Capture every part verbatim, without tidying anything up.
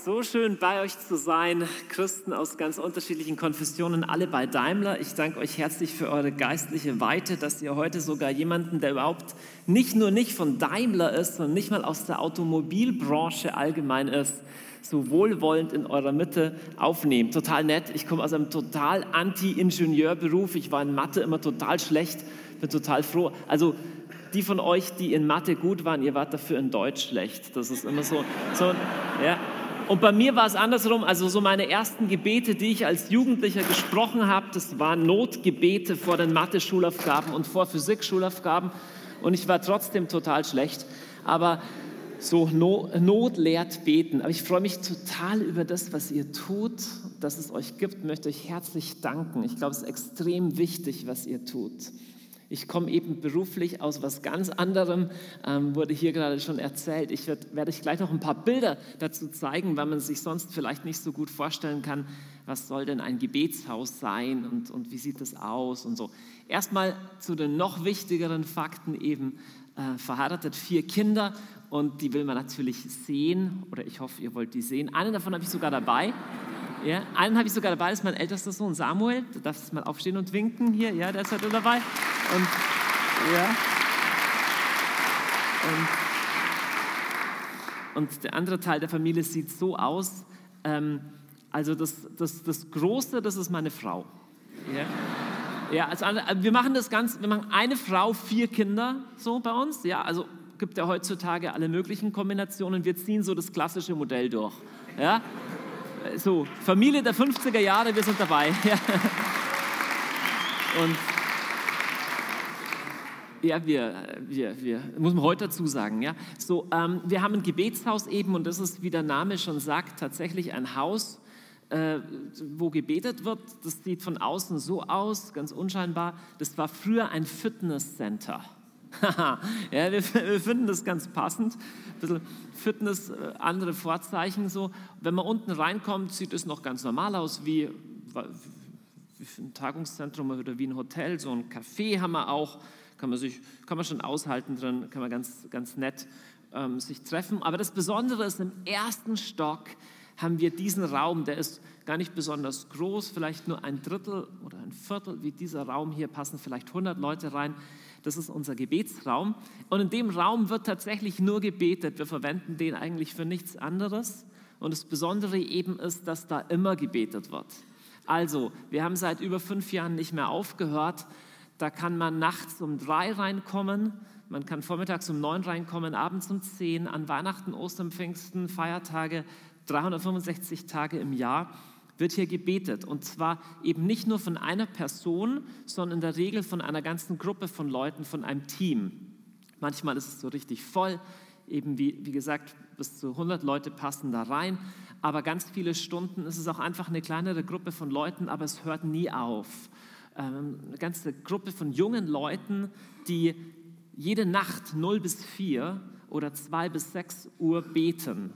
So schön bei euch zu sein, Christen aus ganz unterschiedlichen Konfessionen, alle bei Daimler. Ich danke euch herzlich für eure geistliche Weite, dass ihr heute sogar jemanden, der überhaupt nicht nur nicht von Daimler ist, sondern nicht mal aus der Automobilbranche allgemein ist, so wohlwollend in eurer Mitte aufnehmt. Total nett. Ich komme aus einem total Anti-Ingenieurberuf. Ich war in Mathe immer total schlecht, bin total froh. Also die von euch, die in Mathe gut waren, ihr wart dafür in Deutsch schlecht. Das ist immer so, so ja. Und bei mir war es andersrum, also so meine ersten Gebete, die ich als Jugendlicher gesprochen habe, das waren Notgebete vor den Mathe-Schulaufgaben und vor Physik-Schulaufgaben und ich war trotzdem total schlecht, aber so Not lehrt beten. Aber ich freue mich total über das, was ihr tut, dass es euch gibt, ich möchte euch herzlich danken. Ich glaube, es ist extrem wichtig, was ihr tut. Ich komme eben beruflich aus was ganz anderem, ähm, wurde hier gerade schon erzählt. Ich werd, werde euch gleich noch ein paar Bilder dazu zeigen, weil man sich sonst vielleicht nicht so gut vorstellen kann, was soll denn ein Gebetshaus sein und, und wie sieht das aus und so. Erstmal zu den noch wichtigeren Fakten eben, äh, verheiratet, vier Kinder und die will man natürlich sehen oder ich hoffe, ihr wollt die sehen. Einen davon habe ich sogar dabei. Ja, einen habe ich sogar dabei, das ist mein ältester Sohn Samuel. Du darfst mal aufstehen und winken hier. Ja, der ist heute dabei. Und, ja. und, und der andere Teil der Familie sieht so aus. Ähm, also das, das, das Große, das ist meine Frau. Ja, ja also wir machen das ganz, wir machen eine Frau, vier Kinder so bei uns. Ja, also gibt ja heutzutage alle möglichen Kombinationen. Wir ziehen so das klassische Modell durch. Ja. So, Familie der fünfziger Jahre, wir sind dabei. Ja. Und ja, wir, wir, wir, muss man heute dazu sagen, ja. So, ähm, wir haben ein Gebetshaus eben und das ist, wie der Name schon sagt, tatsächlich ein Haus, äh, wo gebetet wird. Das sieht von außen so aus, ganz unscheinbar. Das war früher ein Fitnesscenter. Ja, wir, wir finden das ganz passend. Ein bisschen Fitness, andere Vorzeichen so. Wenn man unten reinkommt, sieht es noch ganz normal aus, wie, wie ein Tagungszentrum oder wie ein Hotel. So ein Café haben wir auch, kann man, sich, kann man schon aushalten drin, kann man ganz, ganz nett ähm, sich treffen. Aber das Besondere ist, im ersten Stock haben wir diesen Raum, der ist gar nicht besonders groß, vielleicht nur ein Drittel oder ein Viertel wie dieser Raum hier, passen vielleicht hundert Leute rein. Das ist unser Gebetsraum und in dem Raum wird tatsächlich nur gebetet. Wir verwenden den eigentlich für nichts anderes und das Besondere eben ist, dass da immer gebetet wird. Also, wir haben seit über fünf Jahren nicht mehr aufgehört. Da kann man nachts um drei reinkommen, man kann vormittags um neun reinkommen, abends um zehn, an Weihnachten, Ostern, Pfingsten, Feiertage, dreihundertfünfundsechzig Tage im Jahr. Wird hier gebetet und zwar eben nicht nur von einer Person, sondern in der Regel von einer ganzen Gruppe von Leuten, von einem Team. Manchmal ist es so richtig voll, eben wie, wie gesagt, bis zu hundert Leute passen da rein, aber ganz viele Stunden ist es auch einfach eine kleinere Gruppe von Leuten, aber es hört nie auf. Ähm, eine ganze Gruppe von jungen Leuten, die jede Nacht null bis vier oder zwei bis sechs Uhr beten.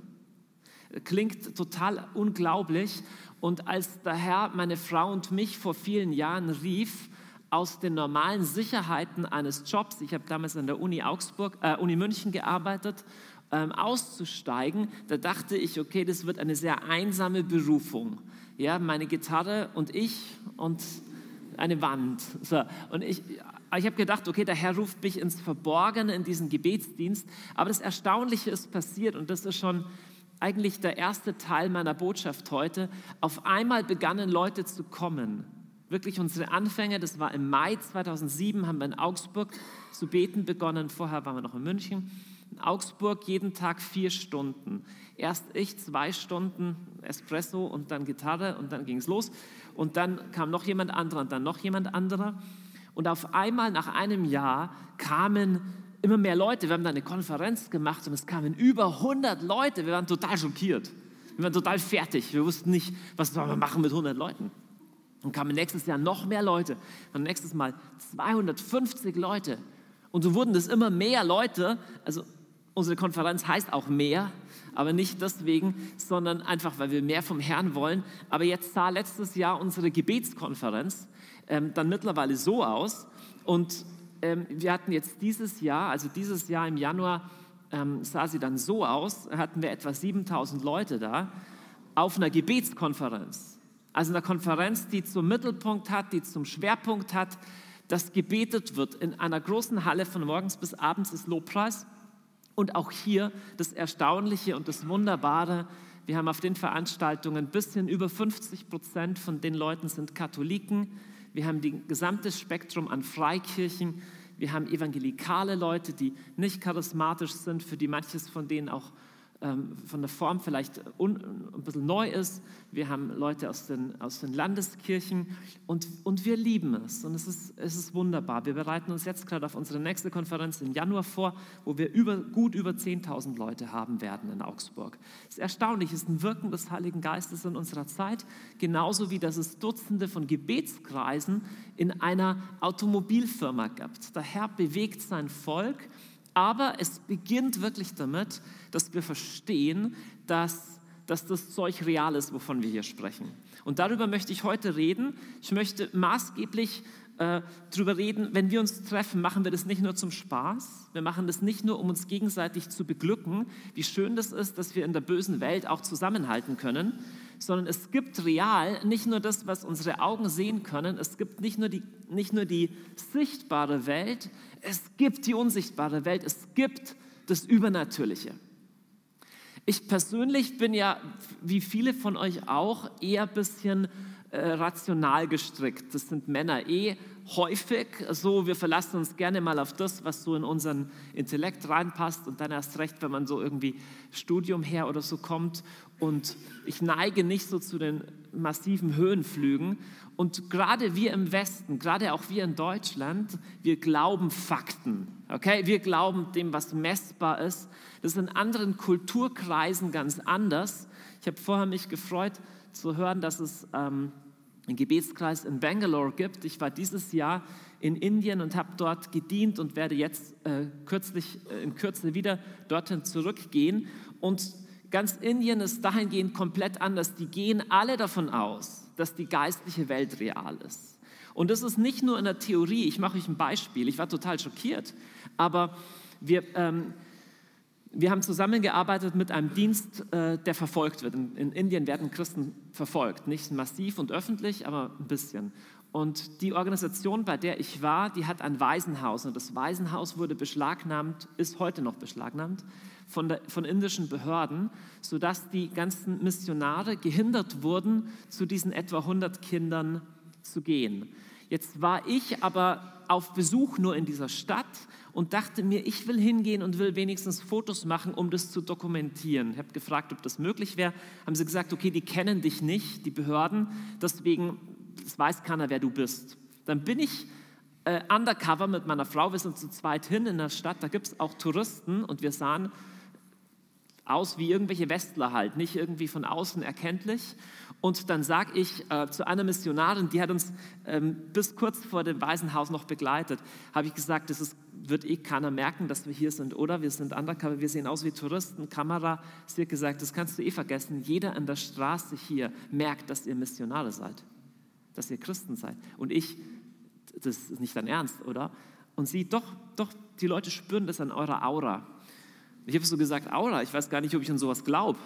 Klingt total unglaublich. Und als der Herr meine Frau und mich vor vielen Jahren rief, aus den normalen Sicherheiten eines Jobs, ich habe damals an der Uni Augsburg, äh, Uni München gearbeitet, ähm, auszusteigen, da dachte ich, okay, das wird eine sehr einsame Berufung. Ja, meine Gitarre und ich und eine Wand. So, und ich, ich habe gedacht, okay, der Herr ruft mich ins Verborgene in diesen Gebetsdienst, aber das Erstaunliche ist passiert und das ist schon eigentlich der erste Teil meiner Botschaft heute. Auf einmal begannen Leute zu kommen. Wirklich unsere Anfänge, das war im Mai zweitausendsieben, haben wir in Augsburg zu beten begonnen. Vorher waren wir noch in München. In Augsburg jeden Tag vier Stunden. Erst ich zwei Stunden Espresso und dann Gitarre und dann ging es los. Und dann kam noch jemand anderer und dann noch jemand anderer. Und auf einmal nach einem Jahr kamen immer mehr Leute. Wir haben da eine Konferenz gemacht und es kamen über hundert Leute. Wir waren total schockiert. Wir waren total fertig. Wir wussten nicht, was sollen wir machen mit hundert Leuten. Und kamen nächstes Jahr noch mehr Leute. Und nächstes Mal zweihundertfünfzig Leute. Und so wurden das immer mehr Leute. Also unsere Konferenz heißt auch mehr, aber nicht deswegen, sondern einfach, weil wir mehr vom Herrn wollen. Aber jetzt sah letztes Jahr unsere Gebetskonferenz ähm, dann mittlerweile so aus. Und ähm, wir hatten jetzt dieses Jahr, also dieses Jahr im Januar, ähm, sah sie dann so aus, hatten wir etwa siebentausend Leute da. auf einer Gebetskonferenz. Also einer Konferenz, die zum Mittelpunkt hat, die zum Schwerpunkt hat, dass gebetet wird. In einer großen Halle von morgens bis abends ist Lobpreis. Und auch hier das Erstaunliche und das Wunderbare, wir haben auf den Veranstaltungen ein bisschen über fünfzig Prozent von den Leuten sind Katholiken. Wir haben das gesamte Spektrum an Freikirchen. Wir haben evangelikale Leute, die nicht charismatisch sind, für die manches von denen auch ähm, von der Form vielleicht un, ein bisschen neu ist. Wir haben Leute aus den, aus den Landeskirchen und, und wir lieben es. Und es ist, es ist wunderbar. Wir bereiten uns jetzt gerade auf unsere nächste Konferenz im Januar vor, wo wir über, gut über zehntausend Leute haben werden in Augsburg. Es ist erstaunlich, es ist ein Wirken des Heiligen Geistes in unserer Zeit, genauso wie dass es Dutzende von Gebetskreisen in einer Automobilfirma gibt. Der Herr bewegt sein Volk, aber es beginnt wirklich damit, dass wir verstehen, dass, dass das Zeug real ist, wovon wir hier sprechen. Und darüber möchte ich heute reden. Ich möchte maßgeblich äh, darüber reden, wenn wir uns treffen, machen wir das nicht nur zum Spaß, wir machen das nicht nur, um uns gegenseitig zu beglücken, wie schön das ist, dass wir in der bösen Welt auch zusammenhalten können, sondern es gibt real nicht nur das, was unsere Augen sehen können, es gibt nicht nur die, nicht nur die sichtbare Welt, es gibt die unsichtbare Welt, es gibt das Übernatürliche. Ich persönlich bin ja, wie viele von euch auch, eher ein bisschen äh, rational gestrickt. Das sind Männer eh häufig so, wir verlassen uns gerne mal auf das, was so in unseren Intellekt reinpasst und dann erst recht, wenn man so irgendwie Studium her oder so kommt. Und ich neige nicht so zu den massiven Höhenflügen. Und gerade wir im Westen, gerade auch wir in Deutschland, wir glauben Fakten. Okay? Wir glauben dem, was messbar ist. Das ist in anderen Kulturkreisen ganz anders. Ich habe vorher mich gefreut zu hören, dass es ähm, einen Gebetskreis in Bangalore gibt. Ich war dieses Jahr in Indien und habe dort gedient und werde jetzt äh, kürzlich, äh, in Kürze wieder dorthin zurückgehen. Und ganz Indien ist dahingehend komplett anders. Die gehen alle davon aus, dass die geistliche Welt real ist. Und das ist nicht nur in der Theorie. Ich mache euch ein Beispiel. Ich war total schockiert. Aber wir, ähm, wir haben zusammengearbeitet mit einem Dienst, äh, der verfolgt wird. In, in Indien werden Christen verfolgt. Nicht massiv und öffentlich, aber ein bisschen. Und die Organisation, bei der ich war, die hat ein Waisenhaus. Und das Waisenhaus wurde beschlagnahmt, ist heute noch beschlagnahmt, von, der, von indischen Behörden, sodass die ganzen Missionare gehindert wurden, zu diesen etwa hundert Kindern zu gehen. Jetzt war ich aber auf Besuch nur in dieser Stadt und dachte mir, ich will hingehen und will wenigstens Fotos machen, um das zu dokumentieren. Ich habe gefragt, ob das möglich wäre. Haben sie gesagt, okay, die kennen dich nicht, die Behörden, deswegen es weiß keiner, wer du bist. Dann bin ich äh, undercover mit meiner Frau, wir sind zu zweit hin in der Stadt, da gibt es auch Touristen und wir sahen aus wie irgendwelche Westler halt, nicht irgendwie von außen erkenntlich. Und dann sage ich äh, zu einer Missionarin, die hat uns ähm, bis kurz vor dem Waisenhaus noch begleitet, habe ich gesagt, das ist, wird eh keiner merken, dass wir hier sind, oder? Wir sind undercover, wir sehen aus wie Touristen, Kamera. Sie hat gesagt, das kannst du eh vergessen. Jeder an der Straße hier merkt, dass ihr Missionare seid, dass ihr Christen seid. Und ich, das ist nicht dein Ernst, oder? Und sie, doch, doch, die Leute spüren das an eurer Aura. Ich habe so gesagt, Aura, ich weiß gar nicht, ob ich an sowas glaube.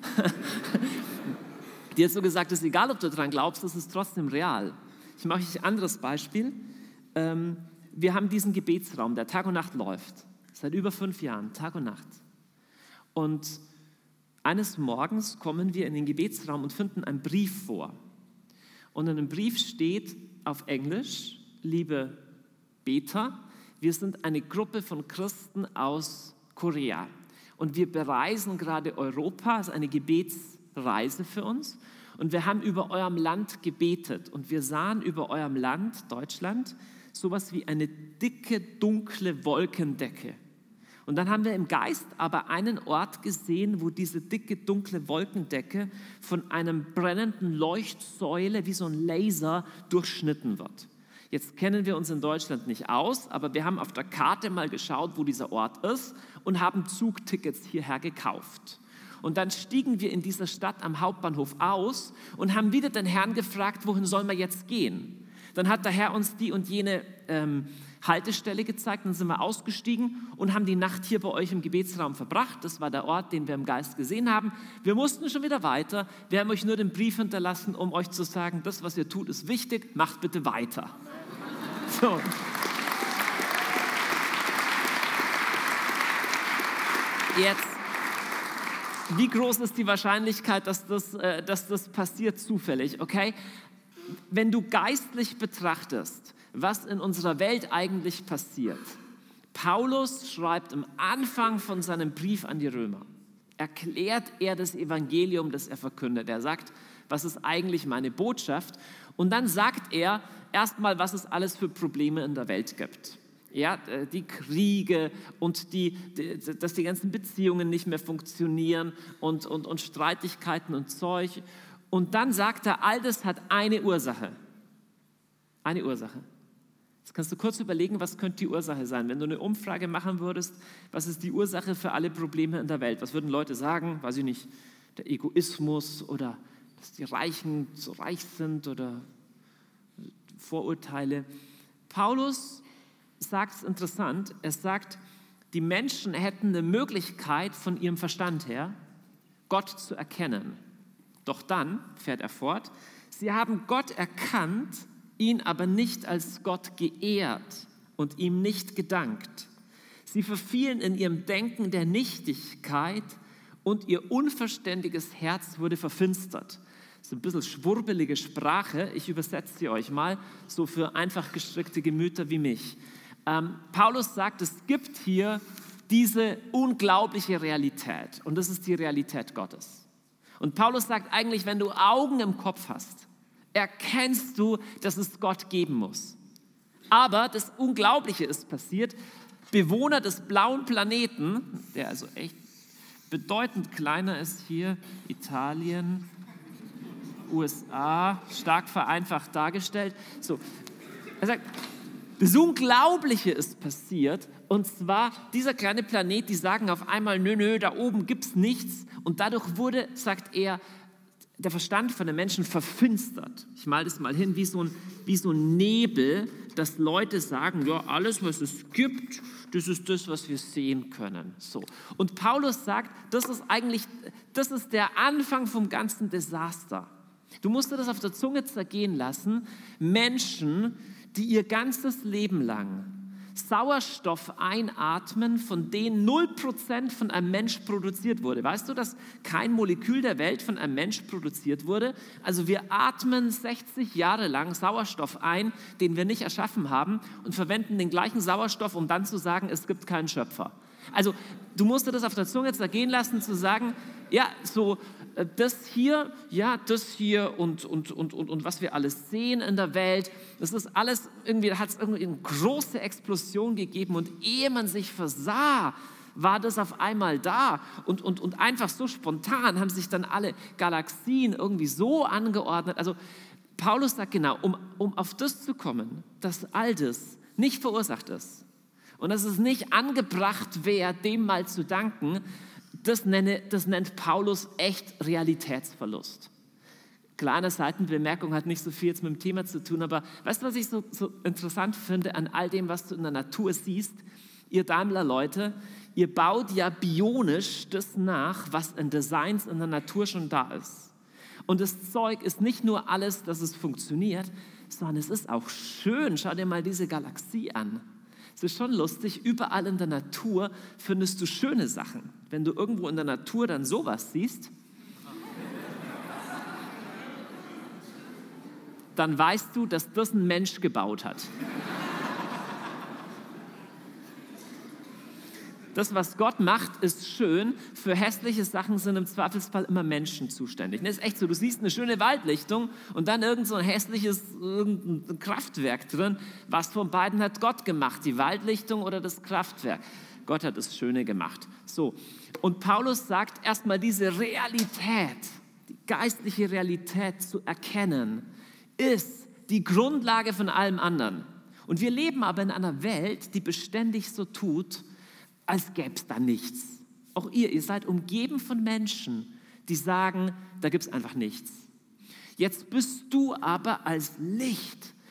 Die hat so gesagt, es ist egal, ob du daran glaubst, das ist trotzdem real. Ich mache euch ein anderes Beispiel. Ähm, wir haben diesen Gebetsraum, der Tag und Nacht läuft, seit über fünf Jahren, Tag und Nacht. Und eines Morgens kommen wir in den Gebetsraum und finden einen Brief vor. Und in dem Brief steht auf Englisch, liebe Beter, wir sind eine Gruppe von Christen aus Korea und wir bereisen gerade Europa, es ist eine Gebetsreise für uns und wir haben über eurem Land gebetet und wir sahen über eurem Land, Deutschland, sowas wie eine dicke, dunkle Wolkendecke. Und dann haben wir im Geist aber einen Ort gesehen, wo diese dicke, dunkle Wolkendecke von einem brennenden Leuchtsäule wie so ein Laser durchschnitten wird. Jetzt kennen wir uns in Deutschland nicht aus, aber wir haben auf der Karte mal geschaut, wo dieser Ort ist und haben Zugtickets hierher gekauft. Und dann stiegen wir in dieser Stadt am Hauptbahnhof aus und haben wieder den Herrn gefragt, wohin sollen wir jetzt gehen? Dann hat der Herr uns die und jene ähm, Haltestelle gezeigt, dann sind wir ausgestiegen und haben die Nacht hier bei euch im Gebetsraum verbracht. Das war der Ort, den wir im Geist gesehen haben. Wir mussten schon wieder weiter. Wir haben euch nur den Brief hinterlassen, um euch zu sagen, das, was ihr tut, ist wichtig, macht bitte weiter. So. Jetzt, wie groß ist die Wahrscheinlichkeit, dass das, äh, dass das passiert zufällig, okay? Wenn du geistlich betrachtest, was in unserer Welt eigentlich passiert. Paulus schreibt am Anfang von seinem Brief an die Römer, erklärt er das Evangelium, das er verkündet. Er sagt, was ist eigentlich meine Botschaft? Und dann sagt er erstmal, was es alles für Probleme in der Welt gibt. Ja, die Kriege und die, die, dass die ganzen Beziehungen nicht mehr funktionieren und, und, und Streitigkeiten und Zeug. Und dann sagt er, all das hat eine Ursache. Eine Ursache. Jetzt kannst du kurz überlegen, was könnte die Ursache sein? Wenn du eine Umfrage machen würdest, was ist die Ursache für alle Probleme in der Welt? Was würden Leute sagen? Weiß ich nicht, der Egoismus oder dass die Reichen so reich sind oder Vorurteile. Paulus sagt es interessant, er sagt, die Menschen hätten eine Möglichkeit von ihrem Verstand her, Gott zu erkennen. Doch dann, fährt er fort, sie haben Gott erkannt, ihn aber nicht als Gott geehrt und ihm nicht gedankt. Sie verfielen in ihrem Denken der Nichtigkeit und ihr unverständiges Herz wurde verfinstert. So ein bisschen schwurbelige Sprache, ich übersetze sie euch mal, so für einfach gestrickte Gemüter wie mich. Ähm, Paulus sagt, es gibt hier diese unglaubliche Realität und das ist die Realität Gottes. Und Paulus sagt eigentlich, wenn du Augen im Kopf hast, erkennst du, dass es Gott geben muss. Aber das Unglaubliche ist passiert. Bewohner des blauen Planeten, der also echt bedeutend kleiner ist hier, Italien, U S A, stark vereinfacht dargestellt. So, er sagt, das Unglaubliche ist passiert. Und zwar, dieser kleine Planet, die sagen auf einmal, nö, nö, da oben gibt es nichts. Und dadurch wurde, sagt er, der Verstand von den Menschen verfinstert. Ich male das mal hin, wie so ein, wie so ein Nebel, dass Leute sagen, ja, alles, was es gibt, das ist das, was wir sehen können. So. Und Paulus sagt, das ist eigentlich, das ist der Anfang vom ganzen Desaster. Du musst dir das auf der Zunge zergehen lassen. Menschen, die ihr ganzes Leben lang Sauerstoff einatmen, von denen null Prozent von einem Mensch produziert wurde. Weißt du, dass kein Molekül der Welt von einem Mensch produziert wurde? Also wir atmen sechzig Jahre lang Sauerstoff ein, den wir nicht erschaffen haben und verwenden den gleichen Sauerstoff, um dann zu sagen, es gibt keinen Schöpfer. Also du musst dir das auf der Zunge zergehen lassen, zu sagen, ja, so das hier, ja, das hier und, und, und, und, und was wir alles sehen in der Welt, das ist alles irgendwie, da hat es irgendwie eine große Explosion gegeben und ehe man sich versah, war das auf einmal da und, und, und einfach so spontan haben sich dann alle Galaxien irgendwie so angeordnet. Also Paulus sagt genau, um, um auf das zu kommen, dass all das nicht verursacht ist und dass es nicht angebracht wäre, dem mal zu danken, Das, nenne, das nennt Paulus echt Realitätsverlust. Kleine Seitenbemerkung, hat nicht so viel jetzt mit dem Thema zu tun, aber weißt du, was ich so, so interessant finde an all dem, was du in der Natur siehst? Ihr Daimler-Leute, ihr baut ja bionisch das nach, was in Designs in der Natur schon da ist. Und das Zeug ist nicht nur alles, dass es funktioniert, sondern es ist auch schön. Schau dir mal diese Galaxie an. Es ist schon lustig, überall in der Natur findest du schöne Sachen. Wenn du irgendwo in der Natur dann sowas siehst, dann weißt du, dass das ein Mensch gebaut hat. Das, was Gott macht, ist schön. Für hässliche Sachen sind im Zweifelsfall immer Menschen zuständig. Das ist echt so, du siehst eine schöne Waldlichtung und dann irgend so ein hässliches irgendein Kraftwerk drin. Was von beiden hat Gott gemacht, die Waldlichtung oder das Kraftwerk? Gott hat das Schöne gemacht. So. Und Paulus sagt erstmal, diese Realität, die geistliche Realität zu erkennen, ist die Grundlage von allem anderen. Und wir leben aber in einer Welt, die beständig so tut, als gäbe es da nichts. Auch ihr, ihr seid umgeben von Menschen, die sagen, da gibt es einfach nichts. Jetzt bist du aber als Licht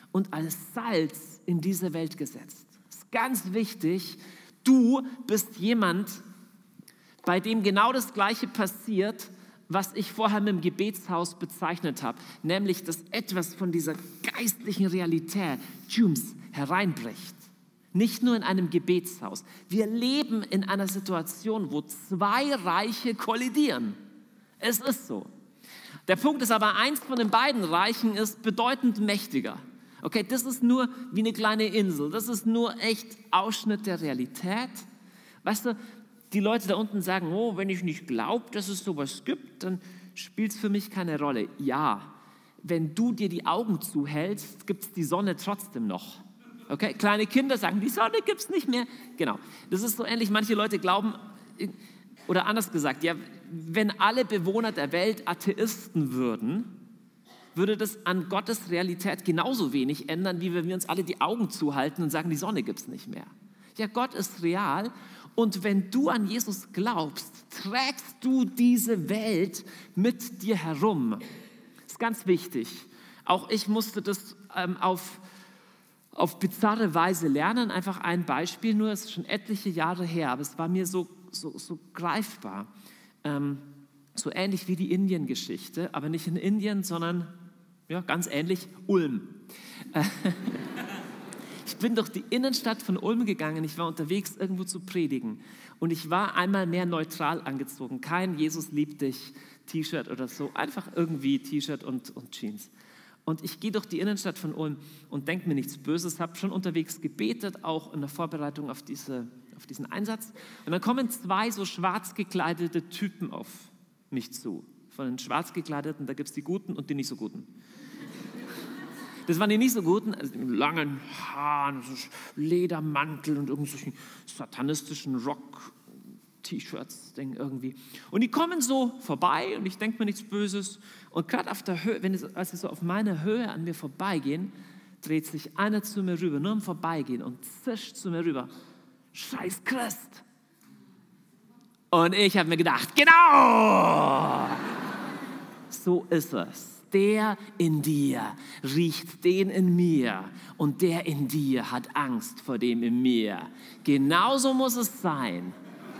und als Salz in diese Welt gesetzt. Das ist ganz wichtig. Du bist jemand, bei dem genau das Gleiche passiert, was ich vorher mit dem Gebetshaus bezeichnet habe, nämlich, dass etwas von dieser geistlichen Realität tschums, hereinbricht. Nicht nur in einem Gebetshaus. Wir leben in einer Situation, wo zwei Reiche kollidieren. Es ist so. Der Punkt ist aber, eins von den beiden Reichen ist bedeutend mächtiger. Okay, das ist nur wie eine kleine Insel. Das ist nur echt Ausschnitt der Realität. Weißt du, die Leute da unten sagen, oh, wenn ich nicht glaube, dass es sowas gibt, dann spielt es für mich keine Rolle. Ja, wenn du dir die Augen zuhältst, gibt es die Sonne trotzdem noch. Okay, kleine Kinder sagen, die Sonne gibt es nicht mehr. Genau, das ist so ähnlich. Manche Leute glauben, oder anders gesagt, ja, wenn alle Bewohner der Welt Atheisten würden, würde das an Gottes Realität genauso wenig ändern, wie wenn wir uns alle die Augen zuhalten und sagen, die Sonne gibt es nicht mehr. Ja, Gott ist real. Und wenn du an Jesus glaubst, trägst du diese Welt mit dir herum. Das ist ganz wichtig. Auch ich musste das ähm, auf, auf bizarre Weise lernen. Einfach ein Beispiel, nur es ist schon etliche Jahre her, aber es war mir so, so, so greifbar. Ähm, so ähnlich wie die Indien-Geschichte, aber nicht in Indien, sondern ja, ganz ähnlich, Ulm. Ich bin durch die Innenstadt von Ulm gegangen, ich war unterwegs, irgendwo zu predigen. Und ich war einmal mehr neutral angezogen. Kein Jesus liebt dich T-Shirt oder so, einfach irgendwie T-Shirt und, und Jeans. Und ich gehe durch die Innenstadt von Ulm und denke mir nichts Böses, habe schon unterwegs gebetet, auch in der Vorbereitung auf, diese, auf diesen Einsatz. Und dann kommen zwei so schwarz gekleidete Typen auf mich zu. Von den schwarz gekleideten, da gibt es die Guten und die nicht so Guten. Das waren die nicht so Guten, also mit langen Haaren, so Ledermantel und irgendwelchen satanistischen Rock-T-Shirts irgendwie. Und die kommen so vorbei und ich denke mir nichts Böses. Und gerade auf der Höhe, wenn es, als sie so auf meiner Höhe an mir vorbeigehen, dreht sich einer zu mir rüber, nur im Vorbeigehen und zischt zu mir rüber. Scheiß Christ! Und ich habe mir gedacht, genau! So ist es. Der in dir riecht den in mir und der in dir hat Angst vor dem in mir. Genauso muss es sein.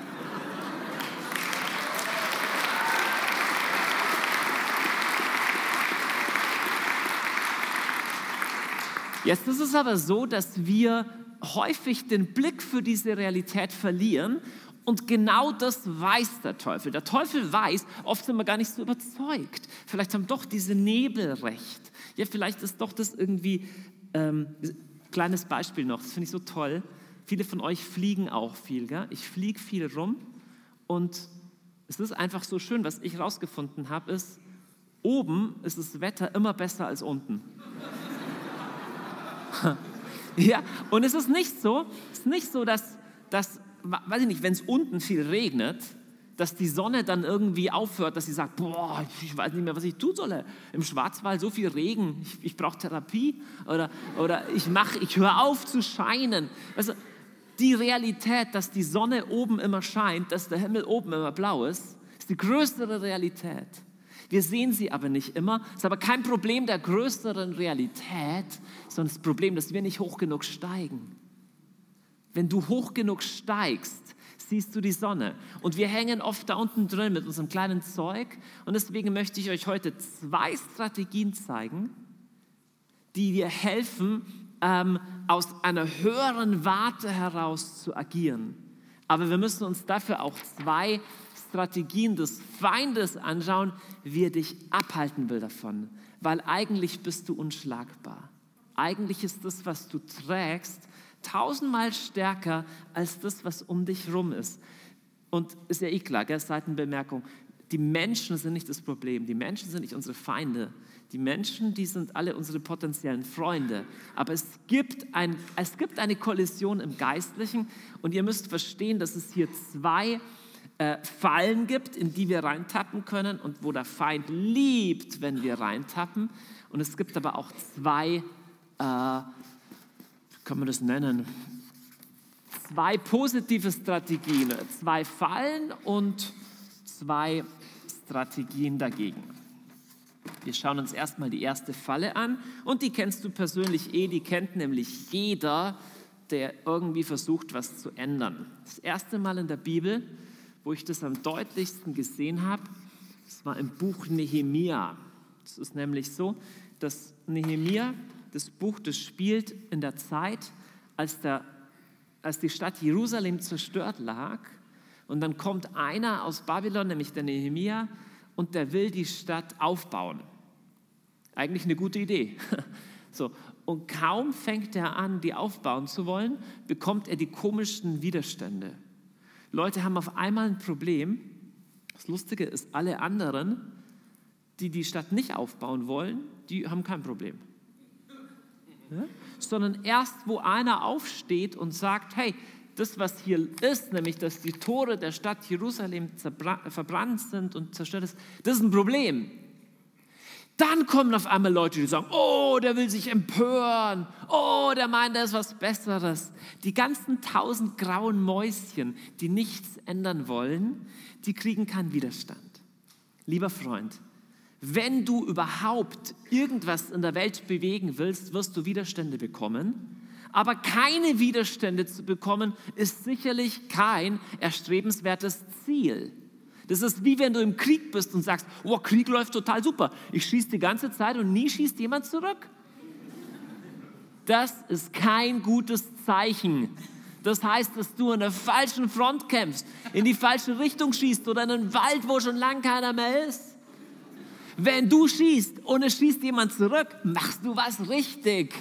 Jetzt ist es aber so, dass wir häufig den Blick für diese Realität verlieren. Und genau das weiß der Teufel. Der Teufel weiß, oft sind wir gar nicht so überzeugt. Vielleicht haben doch diese Nebel recht. Ja, vielleicht ist doch das irgendwie, ähm, kleines Beispiel noch, das finde ich so toll. Viele von euch fliegen auch viel, gell? Ich fliege viel rum und es ist einfach so schön, was ich rausgefunden habe, ist, oben ist das Wetter immer besser als unten. Ja, und es ist nicht so, es ist nicht so, dass, dass weiß ich nicht, wenn es unten viel regnet, dass die Sonne dann irgendwie aufhört, dass sie sagt, boah, ich weiß nicht mehr, was ich tun soll. Im Schwarzwald so viel Regen, ich, ich brauche Therapie oder, oder ich, mach, ich höre auf zu scheinen. Also die Realität, dass die Sonne oben immer scheint, dass der Himmel oben immer blau ist, ist die größere Realität. Wir sehen sie aber nicht immer. Es ist aber kein Problem der größeren Realität, sondern das Problem, dass wir nicht hoch genug steigen. Wenn du hoch genug steigst, siehst du die Sonne. Und wir hängen oft da unten drin mit unserem kleinen Zeug. Und deswegen möchte ich euch heute zwei Strategien zeigen, die dir helfen, ähm, aus einer höheren Warte heraus zu agieren. Aber wir müssen uns dafür auch zwei Strategien des Feindes anschauen, wie er dich abhalten will davon. Weil eigentlich bist du unschlagbar. Eigentlich ist das, was du trägst, tausendmal stärker als das, was um dich rum ist. Und ist ja eh klar, gell? Seitenbemerkung, die Menschen sind nicht das Problem, die Menschen sind nicht unsere Feinde. Die Menschen, die sind alle unsere potenziellen Freunde. Aber es gibt, ein, es gibt eine Kollision im Geistlichen und ihr müsst verstehen, dass es hier zwei äh, Fallen gibt, in die wir reintappen können und wo der Feind liebt, wenn wir reintappen. Und es gibt aber auch zwei äh, kann man das nennen, zwei positive Strategien, zwei Fallen und zwei Strategien dagegen. Wir schauen uns erstmal die erste Falle an und die kennst du persönlich eh, die kennt nämlich jeder, der irgendwie versucht, was zu ändern. Das erste Mal in der Bibel, wo ich das am deutlichsten gesehen habe, das war im Buch Nehemia. Es ist nämlich so, dass Nehemia, das Buch, das spielt in der Zeit, als, der, als die Stadt Jerusalem zerstört lag. Und dann kommt einer aus Babylon, nämlich der Nehemia, und der will die Stadt aufbauen. Eigentlich eine gute Idee. So, und kaum fängt er an, die aufbauen zu wollen, bekommt er die komischsten Widerstände. Leute haben auf einmal ein Problem. Das Lustige ist, alle anderen, die die Stadt nicht aufbauen wollen, die haben kein Problem. Ja? Sondern erst, wo einer aufsteht und sagt, hey, das, was hier ist, nämlich, dass die Tore der Stadt Jerusalem verbrannt sind und zerstört ist, das ist ein Problem. Dann kommen auf einmal Leute, die sagen, oh, der will sich empören, oh, der meint, da ist was Besseres. Die ganzen tausend grauen Mäuschen, die nichts ändern wollen, die kriegen keinen Widerstand. Lieber Freund, wenn du überhaupt irgendwas in der Welt bewegen willst, wirst du Widerstände bekommen. Aber keine Widerstände zu bekommen, ist sicherlich kein erstrebenswertes Ziel. Das ist wie wenn du im Krieg bist und sagst, oh, Krieg läuft total super. Ich schieße die ganze Zeit und nie schießt jemand zurück. Das ist kein gutes Zeichen. Das heißt, dass du an der falschen Front kämpfst, in die falsche Richtung schießt oder in einen Wald, wo schon lange keiner mehr ist. Wenn du schießt und es schießt jemand zurück, machst du was richtig.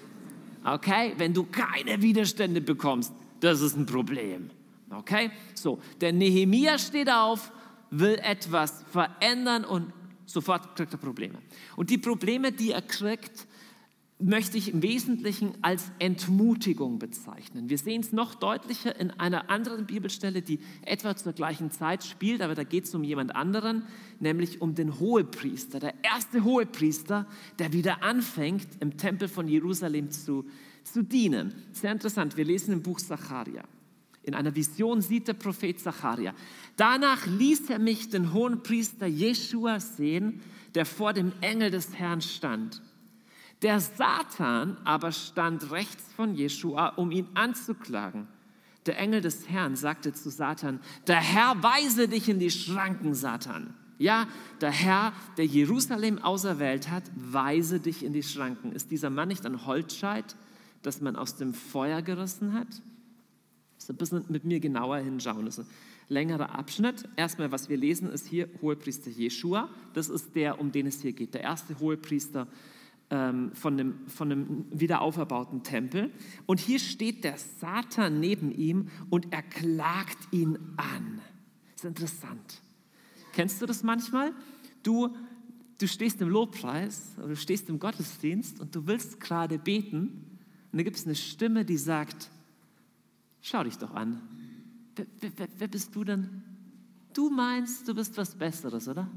Okay? Wenn du keine Widerstände bekommst, das ist ein Problem. Okay? So, der Nehemia steht auf, will etwas verändern und sofort kriegt er Probleme. Und die Probleme, die er kriegt, möchte ich im Wesentlichen als Entmutigung bezeichnen. Wir sehen es noch deutlicher in einer anderen Bibelstelle, die etwa zur gleichen Zeit spielt, aber da geht es um jemand anderen, nämlich um den Hohepriester, der erste Hohepriester, der wieder anfängt, im Tempel von Jerusalem zu, zu dienen. Sehr interessant, wir lesen im Buch Sacharja. In einer Vision sieht der Prophet Sacharja. Danach ließ er mich, den Hohenpriester Jeschua, sehen, der vor dem Engel des Herrn stand. Der Satan aber stand rechts von Jeschua, um ihn anzuklagen. Der Engel des Herrn sagte zu Satan, der Herr weise dich in die Schranken, Satan. Ja, der Herr, der Jerusalem auserwählt hat, weise dich in die Schranken. Ist dieser Mann nicht ein Holzscheit, das man aus dem Feuer gerissen hat? So ein bisschen mit mir genauer hinschauen. Das ist ein längerer Abschnitt. Erstmal, was wir lesen, ist hier Hohepriester Jeschua. Das ist der, um den es hier geht. Der erste Hohepriester ähm, von dem, von dem wiederauferbauten Tempel. Und hier steht der Satan neben ihm und er klagt ihn an. Das ist interessant. Kennst du das manchmal? Du, du stehst im Lobpreis oder du stehst im Gottesdienst und du willst gerade beten und da gibt es eine Stimme, die sagt, schau dich doch an. Wer, wer, wer bist du denn? Du meinst, du bist was Besseres, oder?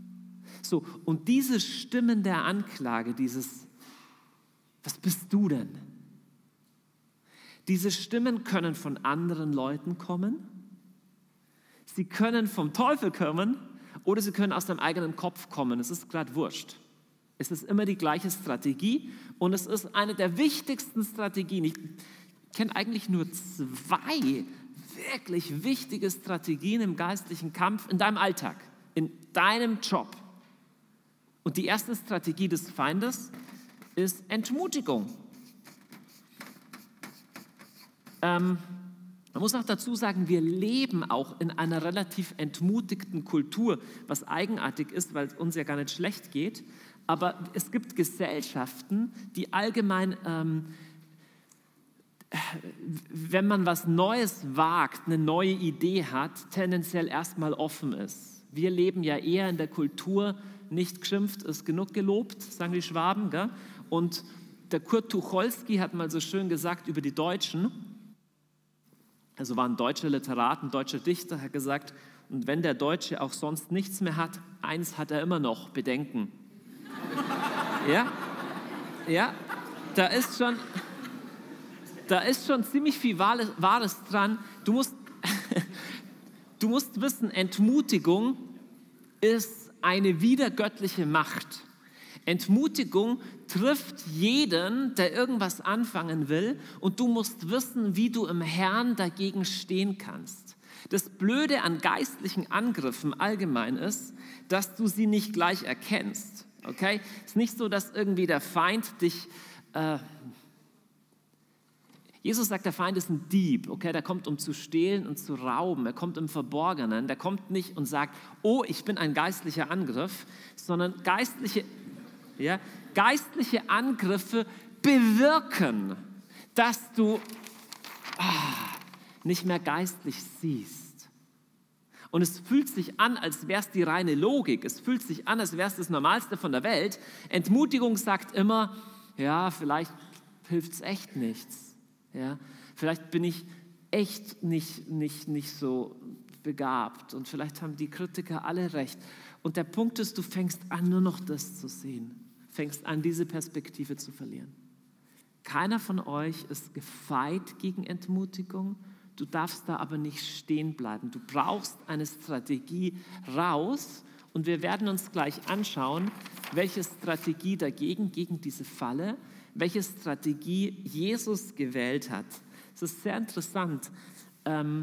So, und diese Stimmen der Anklage, dieses, was bist du denn? Diese Stimmen können von anderen Leuten kommen. Sie können vom Teufel kommen oder sie können aus deinem eigenen Kopf kommen. Es ist gerade wurscht. Es ist immer die gleiche Strategie und es ist eine der wichtigsten Strategien. Ich kenne eigentlich nur zwei wirklich wichtige Strategien im geistlichen Kampf in deinem Alltag, in deinem Job. Und die erste Strategie des Feindes ist Entmutigung. Ähm, man muss auch dazu sagen, wir leben auch in einer relativ entmutigten Kultur, was eigenartig ist, weil es uns ja gar nicht schlecht geht. Aber es gibt Gesellschaften, die allgemein, ähm, wenn man was Neues wagt, eine neue Idee hat, tendenziell erstmal offen ist. Wir leben ja eher in der Kultur, nicht geschimpft ist genug gelobt, sagen die Schwaben. Gell? Und der Kurt Tucholsky hat mal so schön gesagt über die Deutschen, also war ein deutscher Literat, ein deutscher Dichter, hat gesagt, und wenn der Deutsche auch sonst nichts mehr hat, eins hat er immer noch, Bedenken. Ja, ja, da ist schon, da ist schon ziemlich viel Wahres, Wahres dran. Du musst, du musst wissen, Entmutigung ist eine widergöttliche Macht. Entmutigung trifft jeden, der irgendwas anfangen will, und du musst wissen, wie du im Herrn dagegen stehen kannst. Das Blöde an geistlichen Angriffen allgemein ist, dass du sie nicht gleich erkennst. Okay? Es ist nicht so, dass irgendwie der Feind dich... Äh, Jesus sagt, der Feind ist ein Dieb, okay? Der kommt, um zu stehlen und zu rauben. Er kommt im Verborgenen. Der kommt nicht und sagt, oh, ich bin ein geistlicher Angriff, sondern geistliche, ja, geistliche Angriffe bewirken, dass du ah, nicht mehr geistlich siehst. Und es fühlt sich an, als wäre es die reine Logik. Es fühlt sich an, als wäre es das Normalste von der Welt. Entmutigung sagt immer, ja, vielleicht hilft es echt nichts. Ja, vielleicht bin ich echt nicht, nicht, nicht so begabt und vielleicht haben die Kritiker alle recht. Und der Punkt ist, du fängst an, nur noch das zu sehen. Fängst an, diese Perspektive zu verlieren. Keiner von euch ist gefeit gegen Entmutigung. Du darfst da aber nicht stehen bleiben. Du brauchst eine Strategie raus und wir werden uns gleich anschauen, welche Strategie dagegen, gegen diese Falle, welche Strategie Jesus gewählt hat. Es ist sehr interessant. Ähm,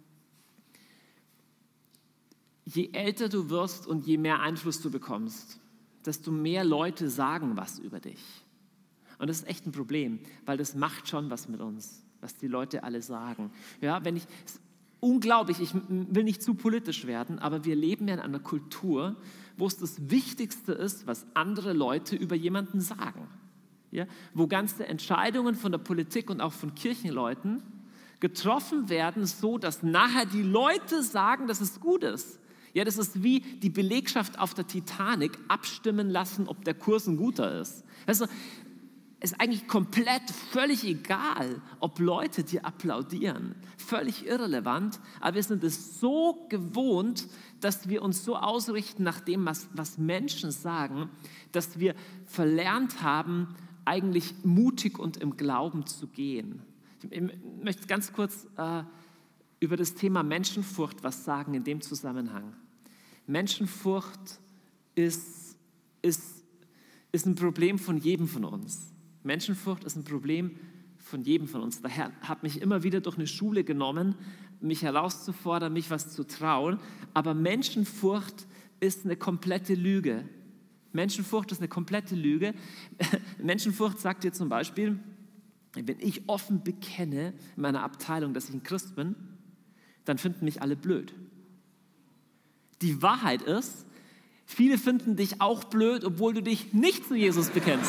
je älter du wirst und je mehr Einfluss du bekommst, desto mehr Leute sagen was über dich. Und das ist echt ein Problem, weil das macht schon was mit uns, was die Leute alle sagen. Ja, wenn ich, es ist unglaublich, ich will nicht zu politisch werden, aber wir leben ja in einer Kultur, wo es das Wichtigste ist, was andere Leute über jemanden sagen. Ja, wo ganze Entscheidungen von der Politik und auch von Kirchenleuten getroffen werden, so dass nachher die Leute sagen, dass es gut ist. Ja, das ist wie die Belegschaft auf der Titanic abstimmen lassen, ob der Kurs ein guter ist. Also, es ist eigentlich komplett völlig egal, ob Leute dir applaudieren. Völlig irrelevant, aber wir sind es so gewohnt, dass wir uns so ausrichten nach dem, was, was Menschen sagen, dass wir verlernt haben, eigentlich mutig und im Glauben zu gehen. Ich möchte ganz kurz äh, über das Thema Menschenfurcht was sagen in dem Zusammenhang. Menschenfurcht ist, ist, ist ein Problem von jedem von uns. Menschenfurcht ist ein Problem von jedem von uns. Der Herr hat mich immer wieder durch eine Schule genommen, mich herauszufordern, mich was zu trauen. Aber Menschenfurcht ist eine komplette Lüge. Menschenfurcht ist eine komplette Lüge. Menschenfurcht sagt dir zum Beispiel, wenn ich offen bekenne in meiner Abteilung, dass ich ein Christ bin, dann finden mich alle blöd. Die Wahrheit ist, viele finden dich auch blöd, obwohl du dich nicht zu Jesus bekennst.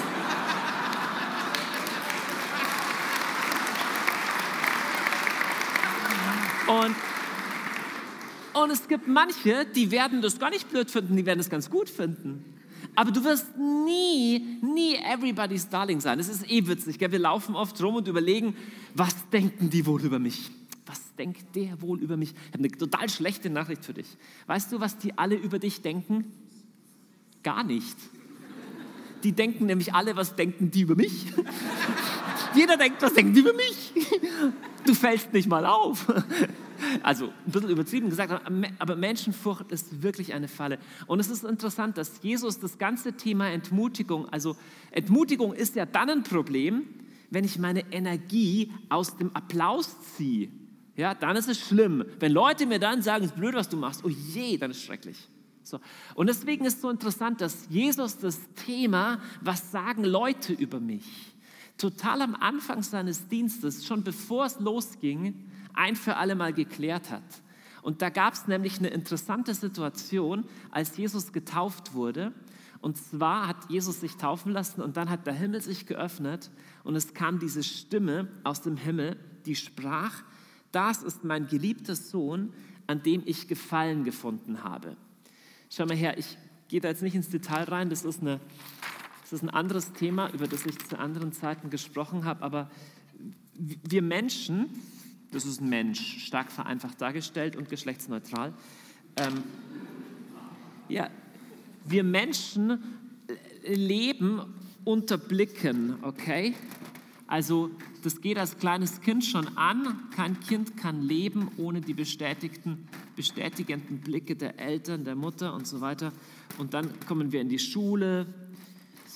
Und, und es gibt manche, die werden das gar nicht blöd finden, die werden es ganz gut finden. Aber du wirst nie, nie everybody's darling sein. Das ist eh witzig, gell? Wir laufen oft rum und überlegen, was denken die wohl über mich? Was denkt der wohl über mich? Ich habe eine total schlechte Nachricht für dich. Weißt du, was die alle über dich denken? Gar nicht. Die denken nämlich alle, was denken die über mich? Jeder denkt, was denken die über mich? Du fällst nicht mal auf. Also ein bisschen übertrieben gesagt, aber Menschenfurcht ist wirklich eine Falle. Und es ist interessant, dass Jesus das ganze Thema Entmutigung, also Entmutigung ist ja dann ein Problem, wenn ich meine Energie aus dem Applaus ziehe. Ja, dann ist es schlimm. Wenn Leute mir dann sagen, es ist blöd, was du machst, oh je, dann ist es schrecklich. So. Und deswegen ist es so interessant, dass Jesus das Thema, was sagen Leute über mich, total am Anfang seines Dienstes, schon bevor es losging, ein für alle Mal geklärt hat. Und da gab es nämlich eine interessante Situation, als Jesus getauft wurde. Und zwar hat Jesus sich taufen lassen und dann hat der Himmel sich geöffnet und es kam diese Stimme aus dem Himmel, die sprach, das ist mein geliebter Sohn, an dem ich Gefallen gefunden habe. Schau mal her, ich gehe da jetzt nicht ins Detail rein, das ist, eine, das ist ein anderes Thema, über das ich zu anderen Zeiten gesprochen habe, aber wir Menschen, das ist ein Mensch, stark vereinfacht dargestellt und geschlechtsneutral, ähm, ja, wir Menschen leben unter Blicken, okay? Also das geht als kleines Kind schon an. Kein Kind kann leben ohne die bestätigten, bestätigenden Blicke der Eltern, der Mutter und so weiter. Und dann kommen wir in die Schule,